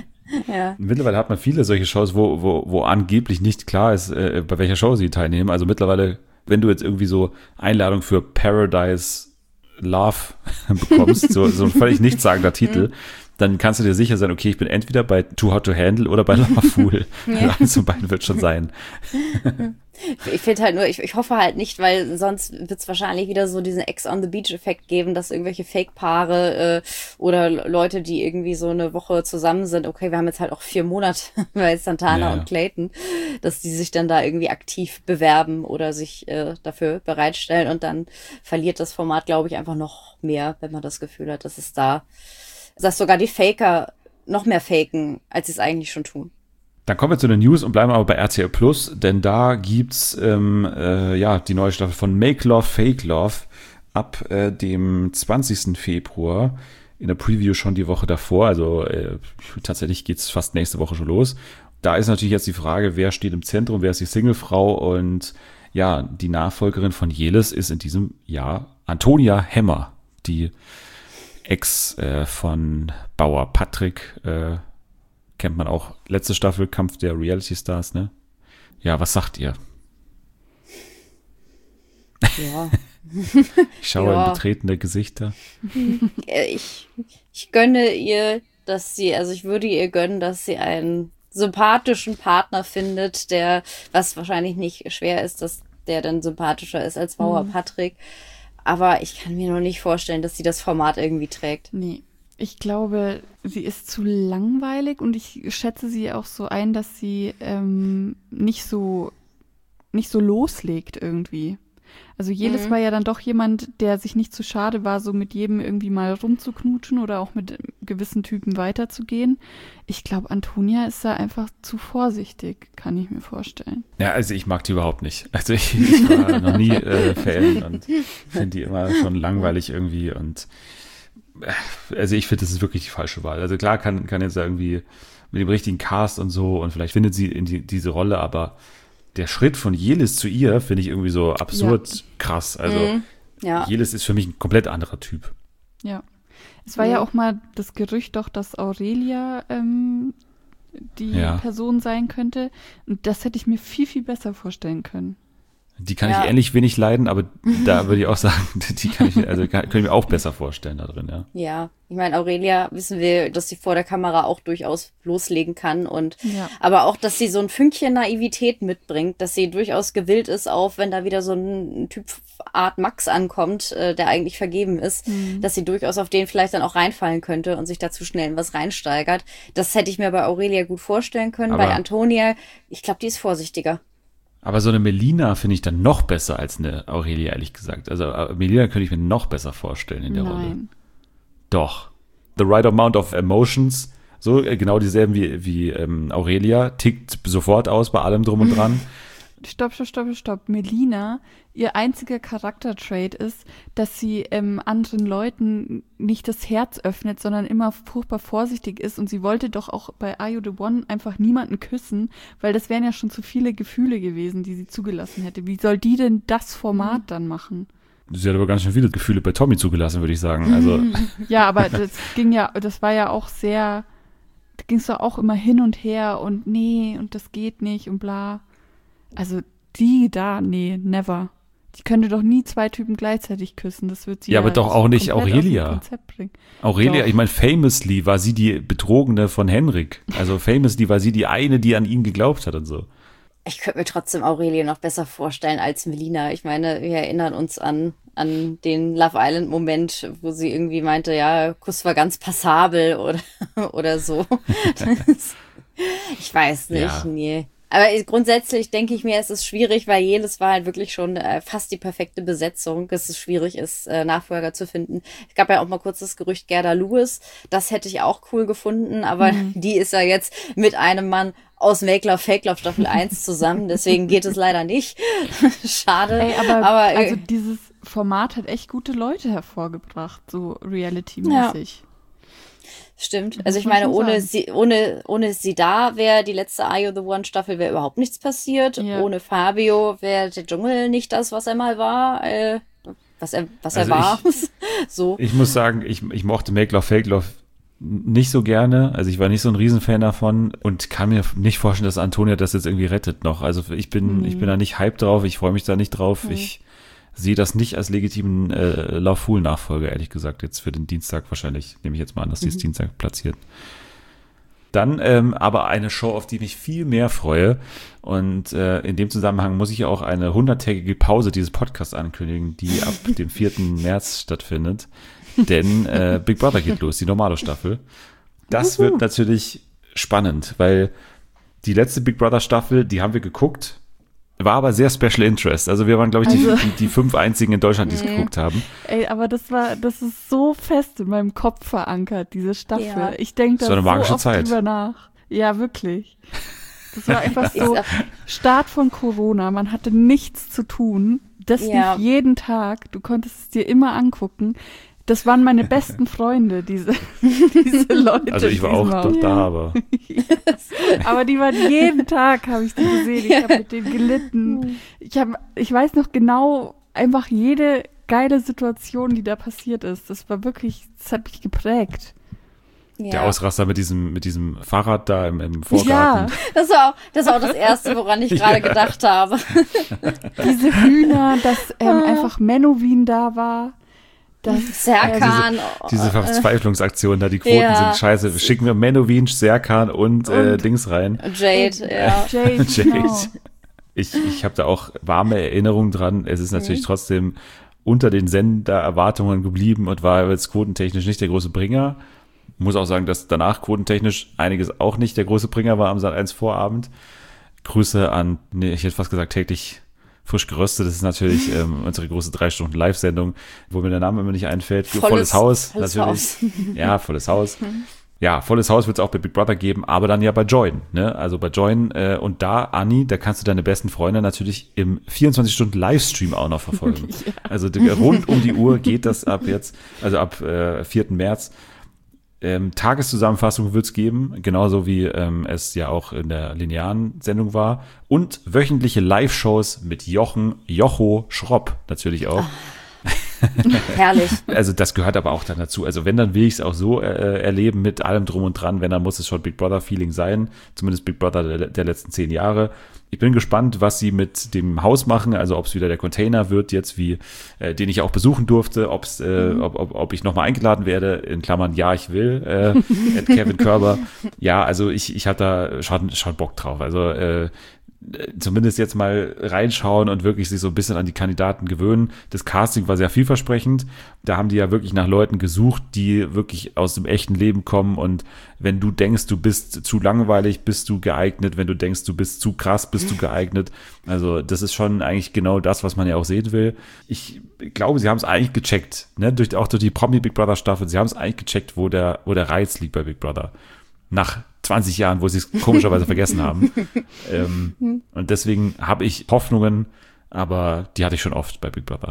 Ja. Mittlerweile hat man viele solche Shows, wo, wo, wo angeblich nicht klar ist, äh, bei welcher Show sie teilnehmen. Also mittlerweile, wenn du jetzt irgendwie so Einladung für Paradise Love bekommst, so, so ein völlig nichtssagender Titel, dann kannst du dir sicher sein, okay, ich bin entweder bei Too Hot to Handle oder bei Lava Fool. Ja. Eins von beiden wird schon sein. Ich finde halt nur, ich, ich hoffe halt nicht, weil sonst wird es wahrscheinlich wieder so diesen Ex-on-the-Beach-Effekt geben, dass irgendwelche Fake-Paare äh, oder Leute, die irgendwie so eine Woche zusammen sind, okay, wir haben jetzt halt auch vier Monate bei Santana Ja, ja. und Clayton, dass die sich dann da irgendwie aktiv bewerben oder sich äh, dafür bereitstellen und dann verliert das Format, glaube ich, einfach noch mehr, wenn man das Gefühl hat, dass es da, dass sogar die Faker noch mehr faken, als sie es eigentlich schon tun. Dann kommen wir zu den News und bleiben aber bei R T L Plus, denn da gibt's ähm, äh, ja die neue Staffel von Make Love, Fake Love ab äh, dem zwanzigsten Februar. In der Preview schon die Woche davor, also äh, tatsächlich geht's fast nächste Woche schon los. Da ist natürlich jetzt die Frage, wer steht im Zentrum, wer ist die Singlefrau und ja, die Nachfolgerin von Jelis ist in diesem Jahr Antonia Hemmer, die Ex äh, von Bauer Patrick, äh, kennt man auch. Letzte Staffel, Kampf der Reality Stars, ne? Ja, was sagt ihr? Ja. Ich schaue Ja. in betretene Gesichter. ich, ich gönne ihr, dass sie, also ich würde ihr gönnen, dass sie einen sympathischen Partner findet, der, was wahrscheinlich nicht schwer ist, dass der dann sympathischer ist als Bauer Patrick. Aber ich kann mir noch nicht vorstellen, dass sie das Format irgendwie trägt. Nee. Ich glaube, sie ist zu langweilig und ich schätze sie auch so ein, dass sie ähm, nicht so nicht so loslegt irgendwie. Also Jelis Mhm. war ja dann doch jemand, der sich nicht zu schade war, so mit jedem irgendwie mal rumzuknutschen oder auch mit gewissen Typen weiterzugehen. Ich glaube, Antonia ist da einfach zu vorsichtig, kann ich mir vorstellen. Ja, also ich mag die überhaupt nicht. Also ich, ich war noch nie äh, Fan und finde die immer schon langweilig irgendwie und äh, also ich finde, das ist wirklich die falsche Wahl. Also klar kann, kann jetzt irgendwie mit dem richtigen Cast und so und vielleicht findet sie in die, diese Rolle, aber der Schritt von Jelis zu ihr finde ich irgendwie so absurd krass. Also Mhm. Ja. Jelis ist für mich ein komplett anderer Typ. Ja. Es war Mhm. ja auch mal das Gerücht doch, dass Aurelia ähm, die Ja. Person sein könnte. Und das hätte ich mir viel, viel besser vorstellen können. Die kann Ja. ich ähnlich wenig leiden, aber da würde ich auch sagen, die kann ich mir, also kann, kann ich mir auch besser vorstellen da drin, ja. Ja, ich meine, Aurelia wissen wir, dass sie vor der Kamera auch durchaus loslegen kann und Ja. aber auch, dass sie so ein Fünkchen Naivität mitbringt, dass sie durchaus gewillt ist, auf wenn da wieder so ein Typ Art Max ankommt, äh, der eigentlich vergeben ist, Mhm. dass sie durchaus auf den vielleicht dann auch reinfallen könnte und sich dazu schnell in was reinsteigert. Das hätte ich mir bei Aurelia gut vorstellen können. Aber- bei Antonia, ich glaube, die ist vorsichtiger. Aber so eine Melina finde ich dann noch besser als eine Aurelia, ehrlich gesagt. Also äh, Melina könnte ich mir noch besser vorstellen in der Rolle. Nein. Doch. The right amount of emotions, so äh, genau dieselben wie, wie ähm, Aurelia, tickt sofort aus bei allem drum und dran. Stopp, stopp, stopp, stopp. Melina, ihr einziger Charaktertrait ist, dass sie ähm, anderen Leuten nicht das Herz öffnet, sondern immer furchtbar vorsichtig ist. Und sie wollte doch auch bei Are You The One einfach niemanden küssen, weil das wären ja schon zu viele Gefühle gewesen, die sie zugelassen hätte. Wie soll die denn das Format dann machen? Sie hat aber ganz schön viele Gefühle bei Tommy zugelassen, würde ich sagen. Also Ja, aber das ging ja, das war ja auch sehr, da ging es doch auch immer hin und her und nee, und das geht nicht und bla. Also die da, nee, never. Die könnte doch nie zwei Typen gleichzeitig küssen. Das wird sie Ja, aber doch auch nicht komplett aus dem Aurelia. Konzept bringen. Aurelia, Doch. ich meine, famously war sie die Betrogene von Henrik. Also famously war sie die eine, die an ihn geglaubt hat und so. Ich könnte mir trotzdem Aurelia noch besser vorstellen als Melina. Ich meine, wir erinnern uns an, an den Love Island-Moment, wo sie irgendwie meinte, ja, Kuss war ganz passabel oder, oder so. Das, ich weiß nicht, Ja. nee. Aber grundsätzlich denke ich mir, es ist schwierig, weil Jelis war halt wirklich schon äh, fast die perfekte Besetzung, dass es schwierig ist, äh, Nachfolger zu finden. Es gab ja auch mal kurz das Gerücht Gerda Lewis. Das hätte ich auch cool gefunden, aber die ist ja jetzt mit einem Mann aus Make Love, Fake Love Staffel eins zusammen. Deswegen geht es leider nicht. Schade. Ey, aber, aber äh, also dieses Format hat echt gute Leute hervorgebracht, so Reality-mäßig. stimmt. muss Also ich man meine, schon ohne sagen. sie, ohne, ohne sie da wäre die letzte Are You The One Staffel wäre überhaupt nichts passiert. Ja. Ohne Fabio wäre der Dschungel nicht das, was er mal war. Äh, was er, was Also er war. so. Ich muss sagen, ich, ich mochte Make Love, Fake Love nicht so gerne. Also ich war nicht so ein Riesenfan davon und kann mir nicht vorstellen, dass Antonia das jetzt irgendwie rettet noch. Also ich bin, Nee. ich bin da nicht hyped drauf, ich freue mich da nicht drauf. Nee. Ich sehe das nicht als legitimen äh, Laufhuhl-Nachfolger, ehrlich gesagt, jetzt für den Dienstag wahrscheinlich. Nehme ich jetzt mal an, dass die es mhm. Dienstag platziert. Dann ähm, aber eine Show, auf die mich viel mehr freue. Und äh, in dem Zusammenhang muss ich auch eine hunderttägige Pause dieses Podcasts ankündigen, die ab dem vierten März stattfindet. Denn äh, Big Brother geht los, die normale Staffel. Das wird natürlich spannend, weil die letzte Big Brother Staffel, die haben wir geguckt, war aber sehr Special Interest. Also wir waren, glaube ich, die, also, die, die fünf einzigen in Deutschland, die es geguckt haben. Ey, aber das war, das ist so fest in meinem Kopf verankert, diese Staffel. Ja. Ich denke da so oft Zeit. drüber nach. Ja, wirklich. Das war einfach so Start von Corona. Man hatte nichts zu tun. Das ja. lief jeden Tag. Du konntest es dir immer angucken. Das waren meine besten Freunde, diese, diese Leute. Also ich war auch doch da, aber. Aber die waren jeden Tag, habe ich die gesehen. Ich habe mit denen gelitten. Ich habe, ich weiß noch genau, einfach jede geile Situation, die da passiert ist. Das war wirklich, das hat mich geprägt. Ja. Der Ausraster mit diesem, mit diesem Fahrrad da im, im Vorgarten. Ja, das war auch das, war auch das Erste, woran ich gerade ja. gedacht habe. Diese Hühner, dass ähm, einfach Menowin da war. Das, Serkan. Äh, diese, diese Verzweiflungsaktion da, die Quoten ja. sind scheiße. Schicken wir Menowin, Serkan und, und äh, Dings rein. Jade, ja. Jade, Jade. Genau. Ich, ich habe da auch warme Erinnerungen dran. Es ist natürlich mhm. trotzdem unter den Sendererwartungen geblieben und war jetzt quotentechnisch nicht der große Bringer. Muss auch sagen, dass danach quotentechnisch einiges auch nicht der große Bringer war am Sat eins Vorabend. Grüße an, nee, ich hätte fast gesagt täglich frisch geröstet. Das ist natürlich ähm, unsere große drei Stunden Live-Sendung, wo mir der Name immer nicht einfällt. Volles, volles Haus, volles natürlich. Haus. Ja, volles Haus. Ja, volles Haus wird es auch bei Big Brother geben, aber dann ja bei Join. Ne? Also bei Join äh, und da, Anni, da kannst du deine besten Freunde natürlich im vierundzwanzig Stunden Livestream auch noch verfolgen. Ja. Also rund um die Uhr geht das ab jetzt, also ab äh, vierten März. Ähm, Tageszusammenfassung wird es geben, genauso wie ähm, es ja auch in der linearen Sendung war. Und wöchentliche Live-Shows mit Jochen, Jocho Schropp natürlich auch. Herrlich. Also das gehört aber auch dann dazu. Also wenn, dann will ich es auch so äh, erleben mit allem drum und dran. Wenn, dann muss es schon Big Brother-Feeling sein. Zumindest Big Brother der, der letzten zehn Jahre. Ich bin gespannt, was sie mit dem Haus machen. Also ob es wieder der Container wird jetzt, wie äh, den ich auch besuchen durfte. Ob's, äh, mhm. ob, ob, ob ich nochmal eingeladen werde. In Klammern, ja, ich will. Äh, Kevin Körber. Ja, also ich, ich hatte da schon, schon Bock drauf. Also äh, zumindest jetzt mal reinschauen und wirklich sich so ein bisschen an die Kandidaten gewöhnen. Das Casting war sehr vielversprechend. Da haben die ja wirklich nach Leuten gesucht, die wirklich aus dem echten Leben kommen, und wenn du denkst, du bist zu langweilig, bist du geeignet. Wenn du denkst, du bist zu krass, bist du geeignet. Also das ist schon eigentlich genau das, was man ja auch sehen will. Ich glaube, sie haben es eigentlich gecheckt, ne? Durch, auch durch die Promi Big Brother Staffel. Sie haben es eigentlich gecheckt, wo der, wo der Reiz liegt bei Big Brother. Nach zwanzig Jahren, wo sie es komischerweise vergessen haben. Ähm, und deswegen habe ich Hoffnungen, aber die hatte ich schon oft bei Big Brother.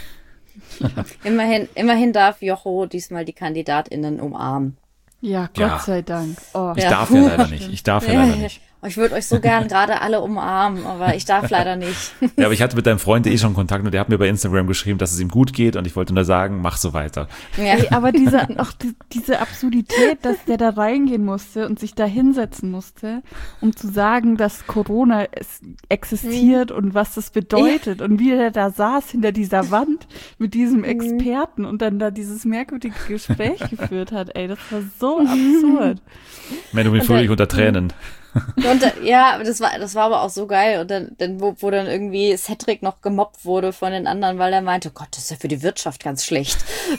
Immerhin, immerhin darf Jocho diesmal die KandidatInnen umarmen. Ja, Gott Ja. sei Dank. Oh. Ich Ja. darf ja leider nicht. Ich darf ja leider nicht. Ich würde euch so gern gerade alle umarmen, aber ich darf leider nicht. Ja, aber ich hatte mit deinem Freund eh schon Kontakt und der hat mir bei Instagram geschrieben, dass es ihm gut geht, und ich wollte nur sagen, mach so weiter. Ja. Ey, aber diese, auch die, diese Absurdität, dass der da reingehen musste und sich da hinsetzen musste, um zu sagen, dass Corona es existiert und was das bedeutet, und wie der da saß hinter dieser Wand mit diesem Experten und dann da dieses merkwürdige Gespräch geführt hat. Ey, das war so absurd. Menowin Fröhlich unter Tränen. Und dann, ja, das war, das war aber auch so geil. Und dann, dann wo, wo dann irgendwie Cedric noch gemobbt wurde von den anderen, weil er meinte, Gott, das ist ja für die Wirtschaft ganz schlecht.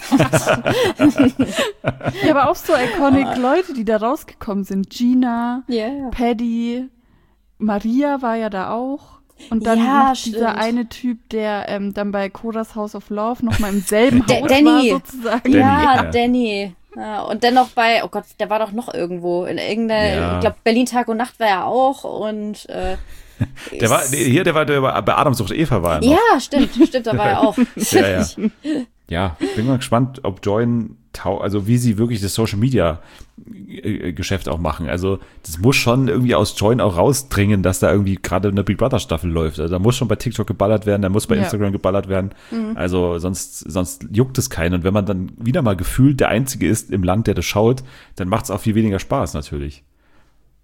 Ja, aber auch so iconic Leute, die da rausgekommen sind. Gina, Yeah. Paddy, Maria war ja da auch. Und dann Ja, noch dieser stimmt. eine Typ, der ähm, dann bei Cora's House of Love nochmal im selben Der- Haus Danny. war sozusagen. Danny, ja, ja. Danny. Ja, und dennoch bei, oh Gott, der war doch noch irgendwo in irgendeiner, Ja. ich glaube, Berlin Tag und Nacht war er auch, und äh, Der war, nee, hier, der war, der war bei Adam sucht Eva war er noch. ja, stimmt, stimmt, da war er auch. Ja, ja. Ja, bin mal gespannt, ob Join, tau also wie sie wirklich das Social Media äh, Geschäft auch machen. Also das muss schon irgendwie aus Join auch rausdringen, dass da irgendwie gerade eine Big Brother Staffel läuft. Also da muss schon bei TikTok geballert werden, da muss bei Ja. Instagram geballert werden. Also sonst, sonst juckt es keinen. Und wenn man dann wieder mal gefühlt der Einzige ist im Land, der das schaut, dann macht es auch viel weniger Spaß natürlich.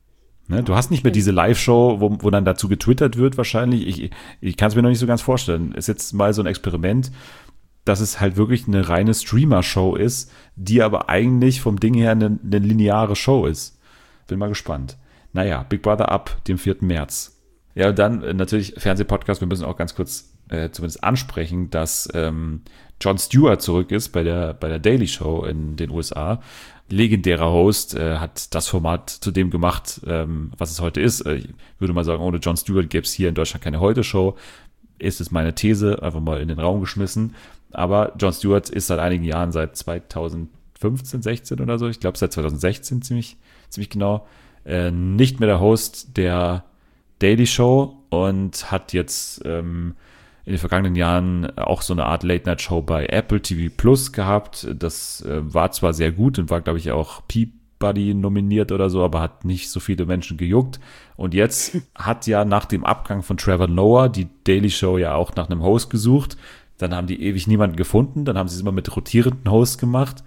Ne? Du hast nicht mehr diese Live-Show, wo, wo dann dazu getwittert wird wahrscheinlich. Ich, ich kann es mir noch nicht so ganz vorstellen. Ist jetzt mal so ein Experiment, dass es halt wirklich eine reine Streamer-Show ist, die aber eigentlich vom Ding her eine, eine lineare Show ist. Bin mal gespannt. Naja, Big Brother ab dem vierten März. Ja, und dann äh, natürlich Fernsehpodcast. Wir müssen auch ganz kurz äh, zumindest ansprechen, dass ähm, Jon Stewart zurück ist bei der, bei der Daily Show in den U S A. Legendärer Host, äh, hat das Format zu dem gemacht, ähm, was es heute ist. Ich würde mal sagen, ohne Jon Stewart gäbe es hier in Deutschland keine Heute-Show. Ist es meine These, einfach mal in den Raum geschmissen. Aber Jon Stewart ist seit einigen Jahren, seit zweitausendfünfzehn, sechzehn oder so, ich glaube seit zweitausendsechzehn ziemlich, ziemlich genau, äh, nicht mehr der Host der Daily Show und hat jetzt ähm, in den vergangenen Jahren auch so eine Art Late-Night-Show bei Apple T V Plus gehabt. Das äh, war zwar sehr gut und war, glaube ich, auch Peabody nominiert oder so, aber hat nicht so viele Menschen gejuckt. Und jetzt hat ja nach dem Abgang von Trevor Noah die Daily Show ja auch nach einem Host gesucht. Dann haben die ewig niemanden gefunden. Dann haben sie es immer mit rotierenden Hosts gemacht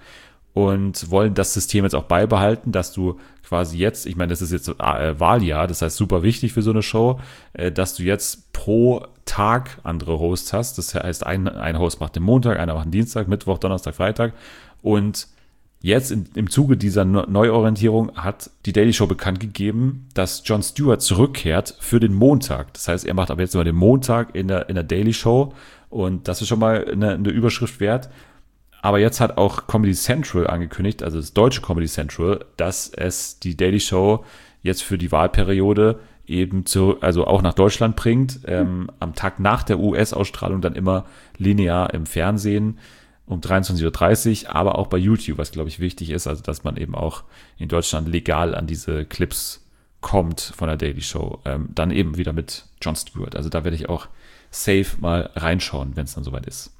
und wollen das System jetzt auch beibehalten, dass du quasi jetzt, ich meine, das ist jetzt äh, Wahljahr, das heißt super wichtig für so eine Show, äh, dass du jetzt pro Tag andere Hosts hast. Das heißt, ein, ein Host macht den Montag, einer macht den Dienstag, Mittwoch, Donnerstag, Freitag. Und jetzt in, im Zuge dieser Neuorientierung hat die Daily Show bekannt gegeben, dass Jon Stewart zurückkehrt für den Montag. Das heißt, er macht aber jetzt immer den Montag in der, in der Daily Show und das ist schon mal eine, eine Überschrift wert. Aber jetzt hat auch Comedy Central angekündigt, also das deutsche Comedy Central, dass es die Daily Show jetzt für die Wahlperiode eben zu, also auch nach Deutschland bringt, ähm, am Tag nach der U S-Ausstrahlung dann immer linear im Fernsehen um dreiundzwanzig Uhr dreißig, aber auch bei YouTube, was glaube ich wichtig ist, also dass man eben auch in Deutschland legal an diese Clips kommt von der Daily Show, ähm, dann eben wieder mit Jon Stewart. Also da werde ich auch safe mal reinschauen, wenn es dann soweit ist.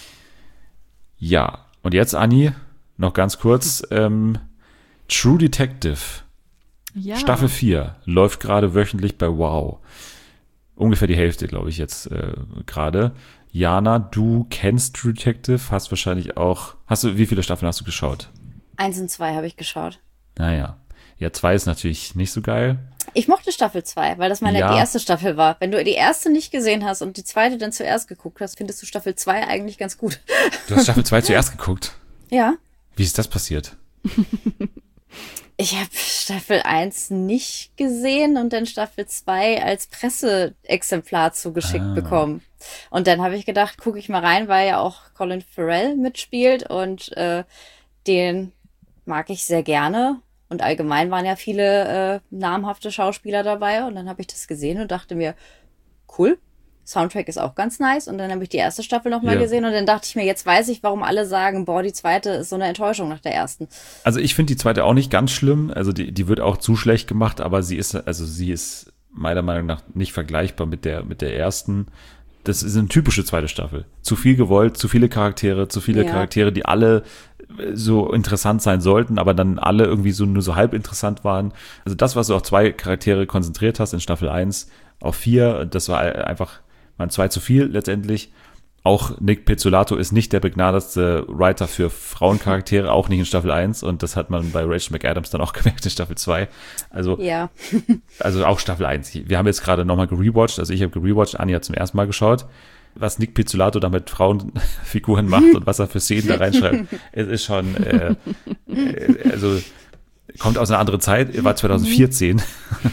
Ja, und jetzt, Anni, noch ganz kurz, ähm, True Detective, Ja. Staffel vier, läuft gerade wöchentlich bei Wow. Ungefähr die Hälfte, glaube ich, jetzt äh, gerade. Jana, du kennst True Detective, hast wahrscheinlich auch, hast du, wie viele Staffeln hast du geschaut? Eins und zwei habe ich geschaut. Naja, ja, zwei ist natürlich nicht so geil. Ich mochte Staffel zwei, weil das meine Ja. die erste Staffel war. Wenn du die erste nicht gesehen hast und die zweite dann zuerst geguckt hast, findest du Staffel zwei eigentlich ganz gut. Du hast Staffel zwei zuerst geguckt. Ja. Wie ist das passiert? Ich habe Staffel eins nicht gesehen und dann Staffel zwei als Presseexemplar zugeschickt Ah. bekommen. Und dann habe ich gedacht, gucke ich mal rein, weil ja auch Colin Farrell mitspielt und äh, den mag ich sehr gerne. Und allgemein waren ja viele äh, namhafte Schauspieler dabei. Und dann habe ich das gesehen und dachte mir, cool, Soundtrack ist auch ganz nice. Und dann habe ich die erste Staffel nochmal Ja. gesehen und dann dachte ich mir, jetzt weiß ich, warum alle sagen, boah, die zweite ist so eine Enttäuschung nach der ersten. Also ich finde die zweite auch nicht ganz schlimm. Also die, die wird auch zu schlecht gemacht, aber sie ist, also sie ist meiner Meinung nach nicht vergleichbar mit der, mit der ersten. Das ist eine typische zweite Staffel. Zu viel gewollt, zu viele Charaktere, zu viele Ja. Charaktere, die alle so interessant sein sollten, aber dann alle irgendwie so nur so halb interessant waren. Also das, was du auf zwei Charaktere konzentriert hast in Staffel eins auf vier, das war einfach mal zwei zu viel letztendlich. Auch Nick Pizzolatto ist nicht der begnadetste Writer für Frauencharaktere, auch nicht in Staffel eins und das hat man bei Rachel McAdams dann auch gemerkt in Staffel zwei. Also Ja. also auch Staffel eins. Wir haben jetzt gerade nochmal gerewatcht, also ich habe gerewatcht, Anni hat zum ersten Mal geschaut, was Nick Pizzolatto da mit Frauenfiguren macht und was er für Szenen da reinschreibt. Es ist schon, äh, äh, also kommt aus einer anderen Zeit, war zwanzig vierzehn.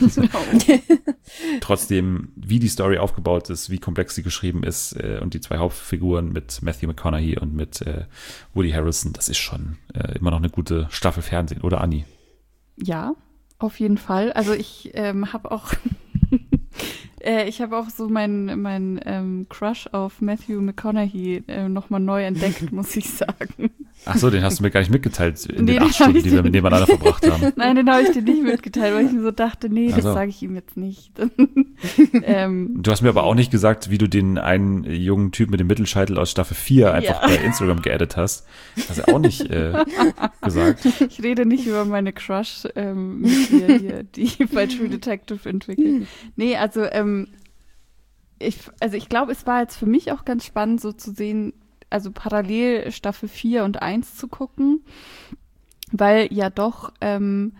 Trotzdem, wie die Story aufgebaut ist, wie komplex sie geschrieben ist äh, und die zwei Hauptfiguren mit Matthew McConaughey und mit äh, Woody Harrelson, das ist schon äh, immer noch eine gute Staffel Fernsehen, oder Anni? Ja, auf jeden Fall. Also ich ähm, habe auch äh, ich habe auch so meinen mein, ähm, Crush auf Matthew McConaughey äh, nochmal neu entdeckt, muss ich sagen. Ach so, den hast du mir gar nicht mitgeteilt in Nee, den den acht Stunden, hab ich die wir dir- nebeneinander verbracht haben. Nein, den habe ich dir nicht mitgeteilt, weil ich mir so dachte, nee, Ach das so. sage ich ihm jetzt nicht. ähm, Du hast mir aber auch nicht gesagt, wie du den einen jungen Typ mit dem Mittelscheitel aus Staffel vier einfach Ja. bei Instagram geaddet hast. Hast du auch nicht äh, gesagt. Ich rede nicht über meine Crush ähm, mit dir hier, die bei True Detective entwickelt. Nee, also ähm, ich, also ich glaube, es war jetzt für mich auch ganz spannend, so zu sehen, also parallel Staffel vier und eins zu gucken, weil ja doch ähm,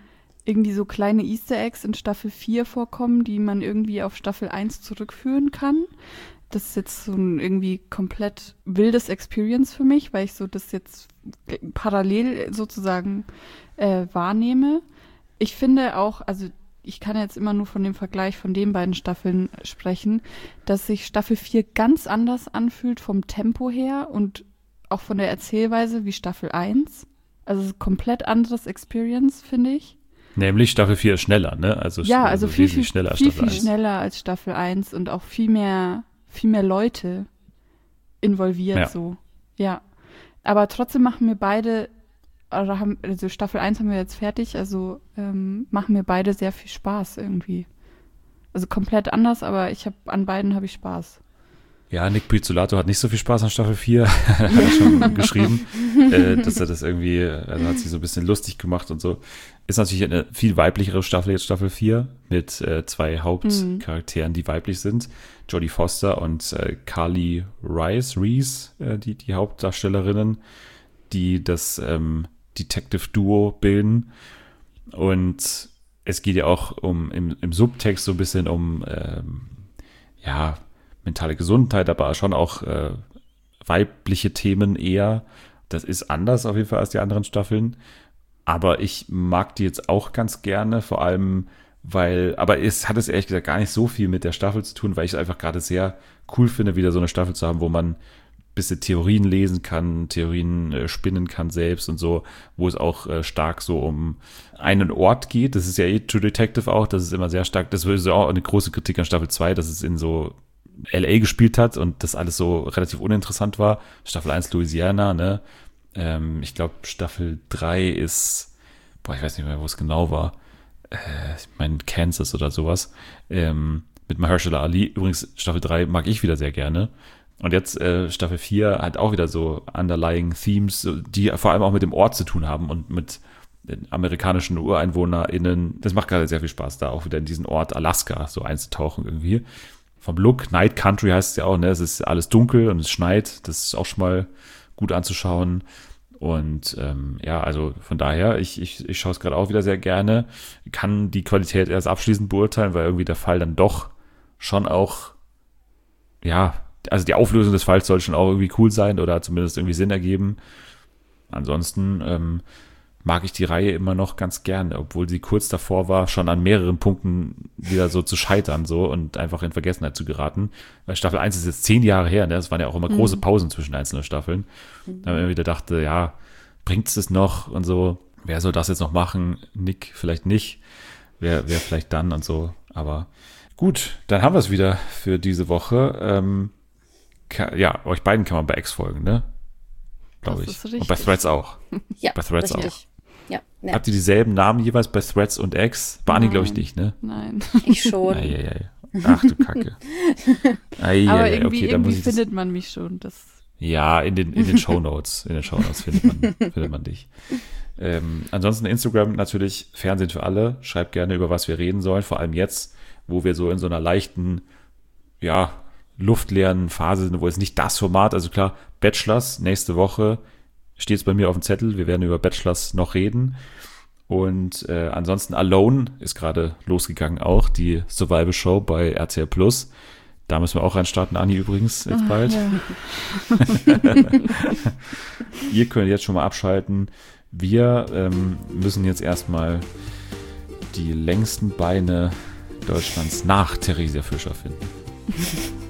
irgendwie so kleine Easter Eggs in Staffel vier vorkommen, die man irgendwie auf Staffel eins zurückführen kann. Das ist jetzt so ein irgendwie komplett wildes Experience für mich, weil ich so das jetzt parallel sozusagen äh, wahrnehme. Ich finde auch, also ich kann jetzt immer nur von dem Vergleich von den beiden Staffeln sprechen, dass sich Staffel vier ganz anders anfühlt vom Tempo her und auch von der Erzählweise wie Staffel eins. Also es ist ein komplett anderes Experience, finde ich. Nämlich Staffel vier ist schneller, ne? Also ja, also, also viel, viel, schneller als viel, Staffel viel eins. schneller als Staffel eins und auch viel mehr, viel mehr Leute involviert Ja. so. Ja. Aber trotzdem machen mir beide, oder haben, also Staffel eins haben wir jetzt fertig, also ähm, machen mir beide sehr viel Spaß irgendwie. Also komplett anders, aber ich habe an beiden habe ich Spaß. Ja, Nick Pizzolatto hat nicht so viel Spaß an Staffel vier, hat er schon geschrieben, äh, dass er das irgendwie, also hat sich so ein bisschen lustig gemacht und so. Ist natürlich eine viel weiblichere Staffel jetzt, Staffel vier, mit äh, zwei Hauptcharakteren, die weiblich sind. Jodie Foster und äh, Carly Rice, Reese, äh, die, die Hauptdarstellerinnen, die das ähm, Detective-Duo bilden. Und es geht ja auch um im, im Subtext so ein bisschen um, ähm, ja, mentale Gesundheit, aber schon auch äh, weibliche Themen eher. Das ist anders auf jeden Fall als die anderen Staffeln. Aber ich mag die jetzt auch ganz gerne, vor allem, weil, aber es hat es ehrlich gesagt gar nicht so viel mit der Staffel zu tun, weil ich es einfach gerade sehr cool finde, wieder so eine Staffel zu haben, wo man ein bisschen Theorien lesen kann, Theorien äh, spinnen kann selbst und so, wo es auch äh, stark so um einen Ort geht. Das ist ja eh True Detective auch, das ist immer sehr stark, das ist auch eine große Kritik an Staffel zwei, dass es in so L A gespielt hat und das alles so relativ uninteressant war. Staffel eins Louisiana, ne? Ähm, ich glaube, Staffel drei ist, boah, ich weiß nicht mehr, wo es genau war. Äh, ich meine, Kansas oder sowas. Ähm, mit Mahershala Ali. Übrigens, Staffel drei mag ich wieder sehr gerne. Und jetzt äh, Staffel vier hat auch wieder so underlying Themes, die vor allem auch mit dem Ort zu tun haben und mit den amerikanischen UreinwohnerInnen. Das macht gerade sehr viel Spaß, da auch wieder in diesen Ort Alaska so einzutauchen irgendwie. Vom Look, Night Country heißt es ja auch, ne? Es ist alles dunkel und es schneit. Das ist auch schon mal gut anzuschauen. Und ähm, ja, also von daher, ich, ich, ich schaue es gerade auch wieder sehr gerne. Kann die Qualität erst abschließend beurteilen, weil irgendwie der Fall dann doch schon auch, ja, also die Auflösung des Falls soll schon auch irgendwie cool sein oder zumindest irgendwie Sinn ergeben. Ansonsten ähm, mag ich die Reihe immer noch ganz gerne, obwohl sie kurz davor war, schon an mehreren Punkten wieder so zu scheitern so und einfach in Vergessenheit zu geraten. Weil Staffel eins ist jetzt zehn Jahre her, ne? Das waren ja auch immer große Pausen zwischen einzelnen Staffeln. Mhm. Da haben wir wieder dachte, ja, bringt es das noch und so, wer soll das jetzt noch machen? Nick vielleicht nicht, wer, wer vielleicht dann und so, aber gut, dann haben wir es wieder für diese Woche. Ähm, kann, ja, euch beiden kann man bei X folgen, ne? Glaube ich. Und bei Threads auch. Ja, bei Threads richtig. auch. Ja, ja. Habt ihr dieselben Namen jeweils bei Threads und X? Bei Anni glaube ich nicht, ne? Nein. Ich schon. Ei, ei, ei. Ach du Kacke. Ei, Aber ei, irgendwie, okay, dann muss irgendwie ich das, findet man mich schon. Das ja, in den, in den Shownotes. In den Shownotes findet man, findet man dich. Ähm, ansonsten Instagram natürlich Fernsehen für alle. Schreibt gerne, über was wir reden sollen. Vor allem jetzt, wo wir so in so einer leichten, ja, luftleeren Phase sind, wo es nicht das Format, also klar, Bachelors, nächste Woche steht es bei mir auf dem Zettel. Wir werden über Bachelors noch reden. Und äh, ansonsten Alone ist gerade losgegangen auch, die Survival-Show bei R T L Plus. Da müssen wir auch reinstarten, Anni übrigens, jetzt Ach, bald. ja. Ihr könnt jetzt schon mal abschalten. Wir ähm, müssen jetzt erstmal die längsten Beine Deutschlands nach Theresia Fischer finden.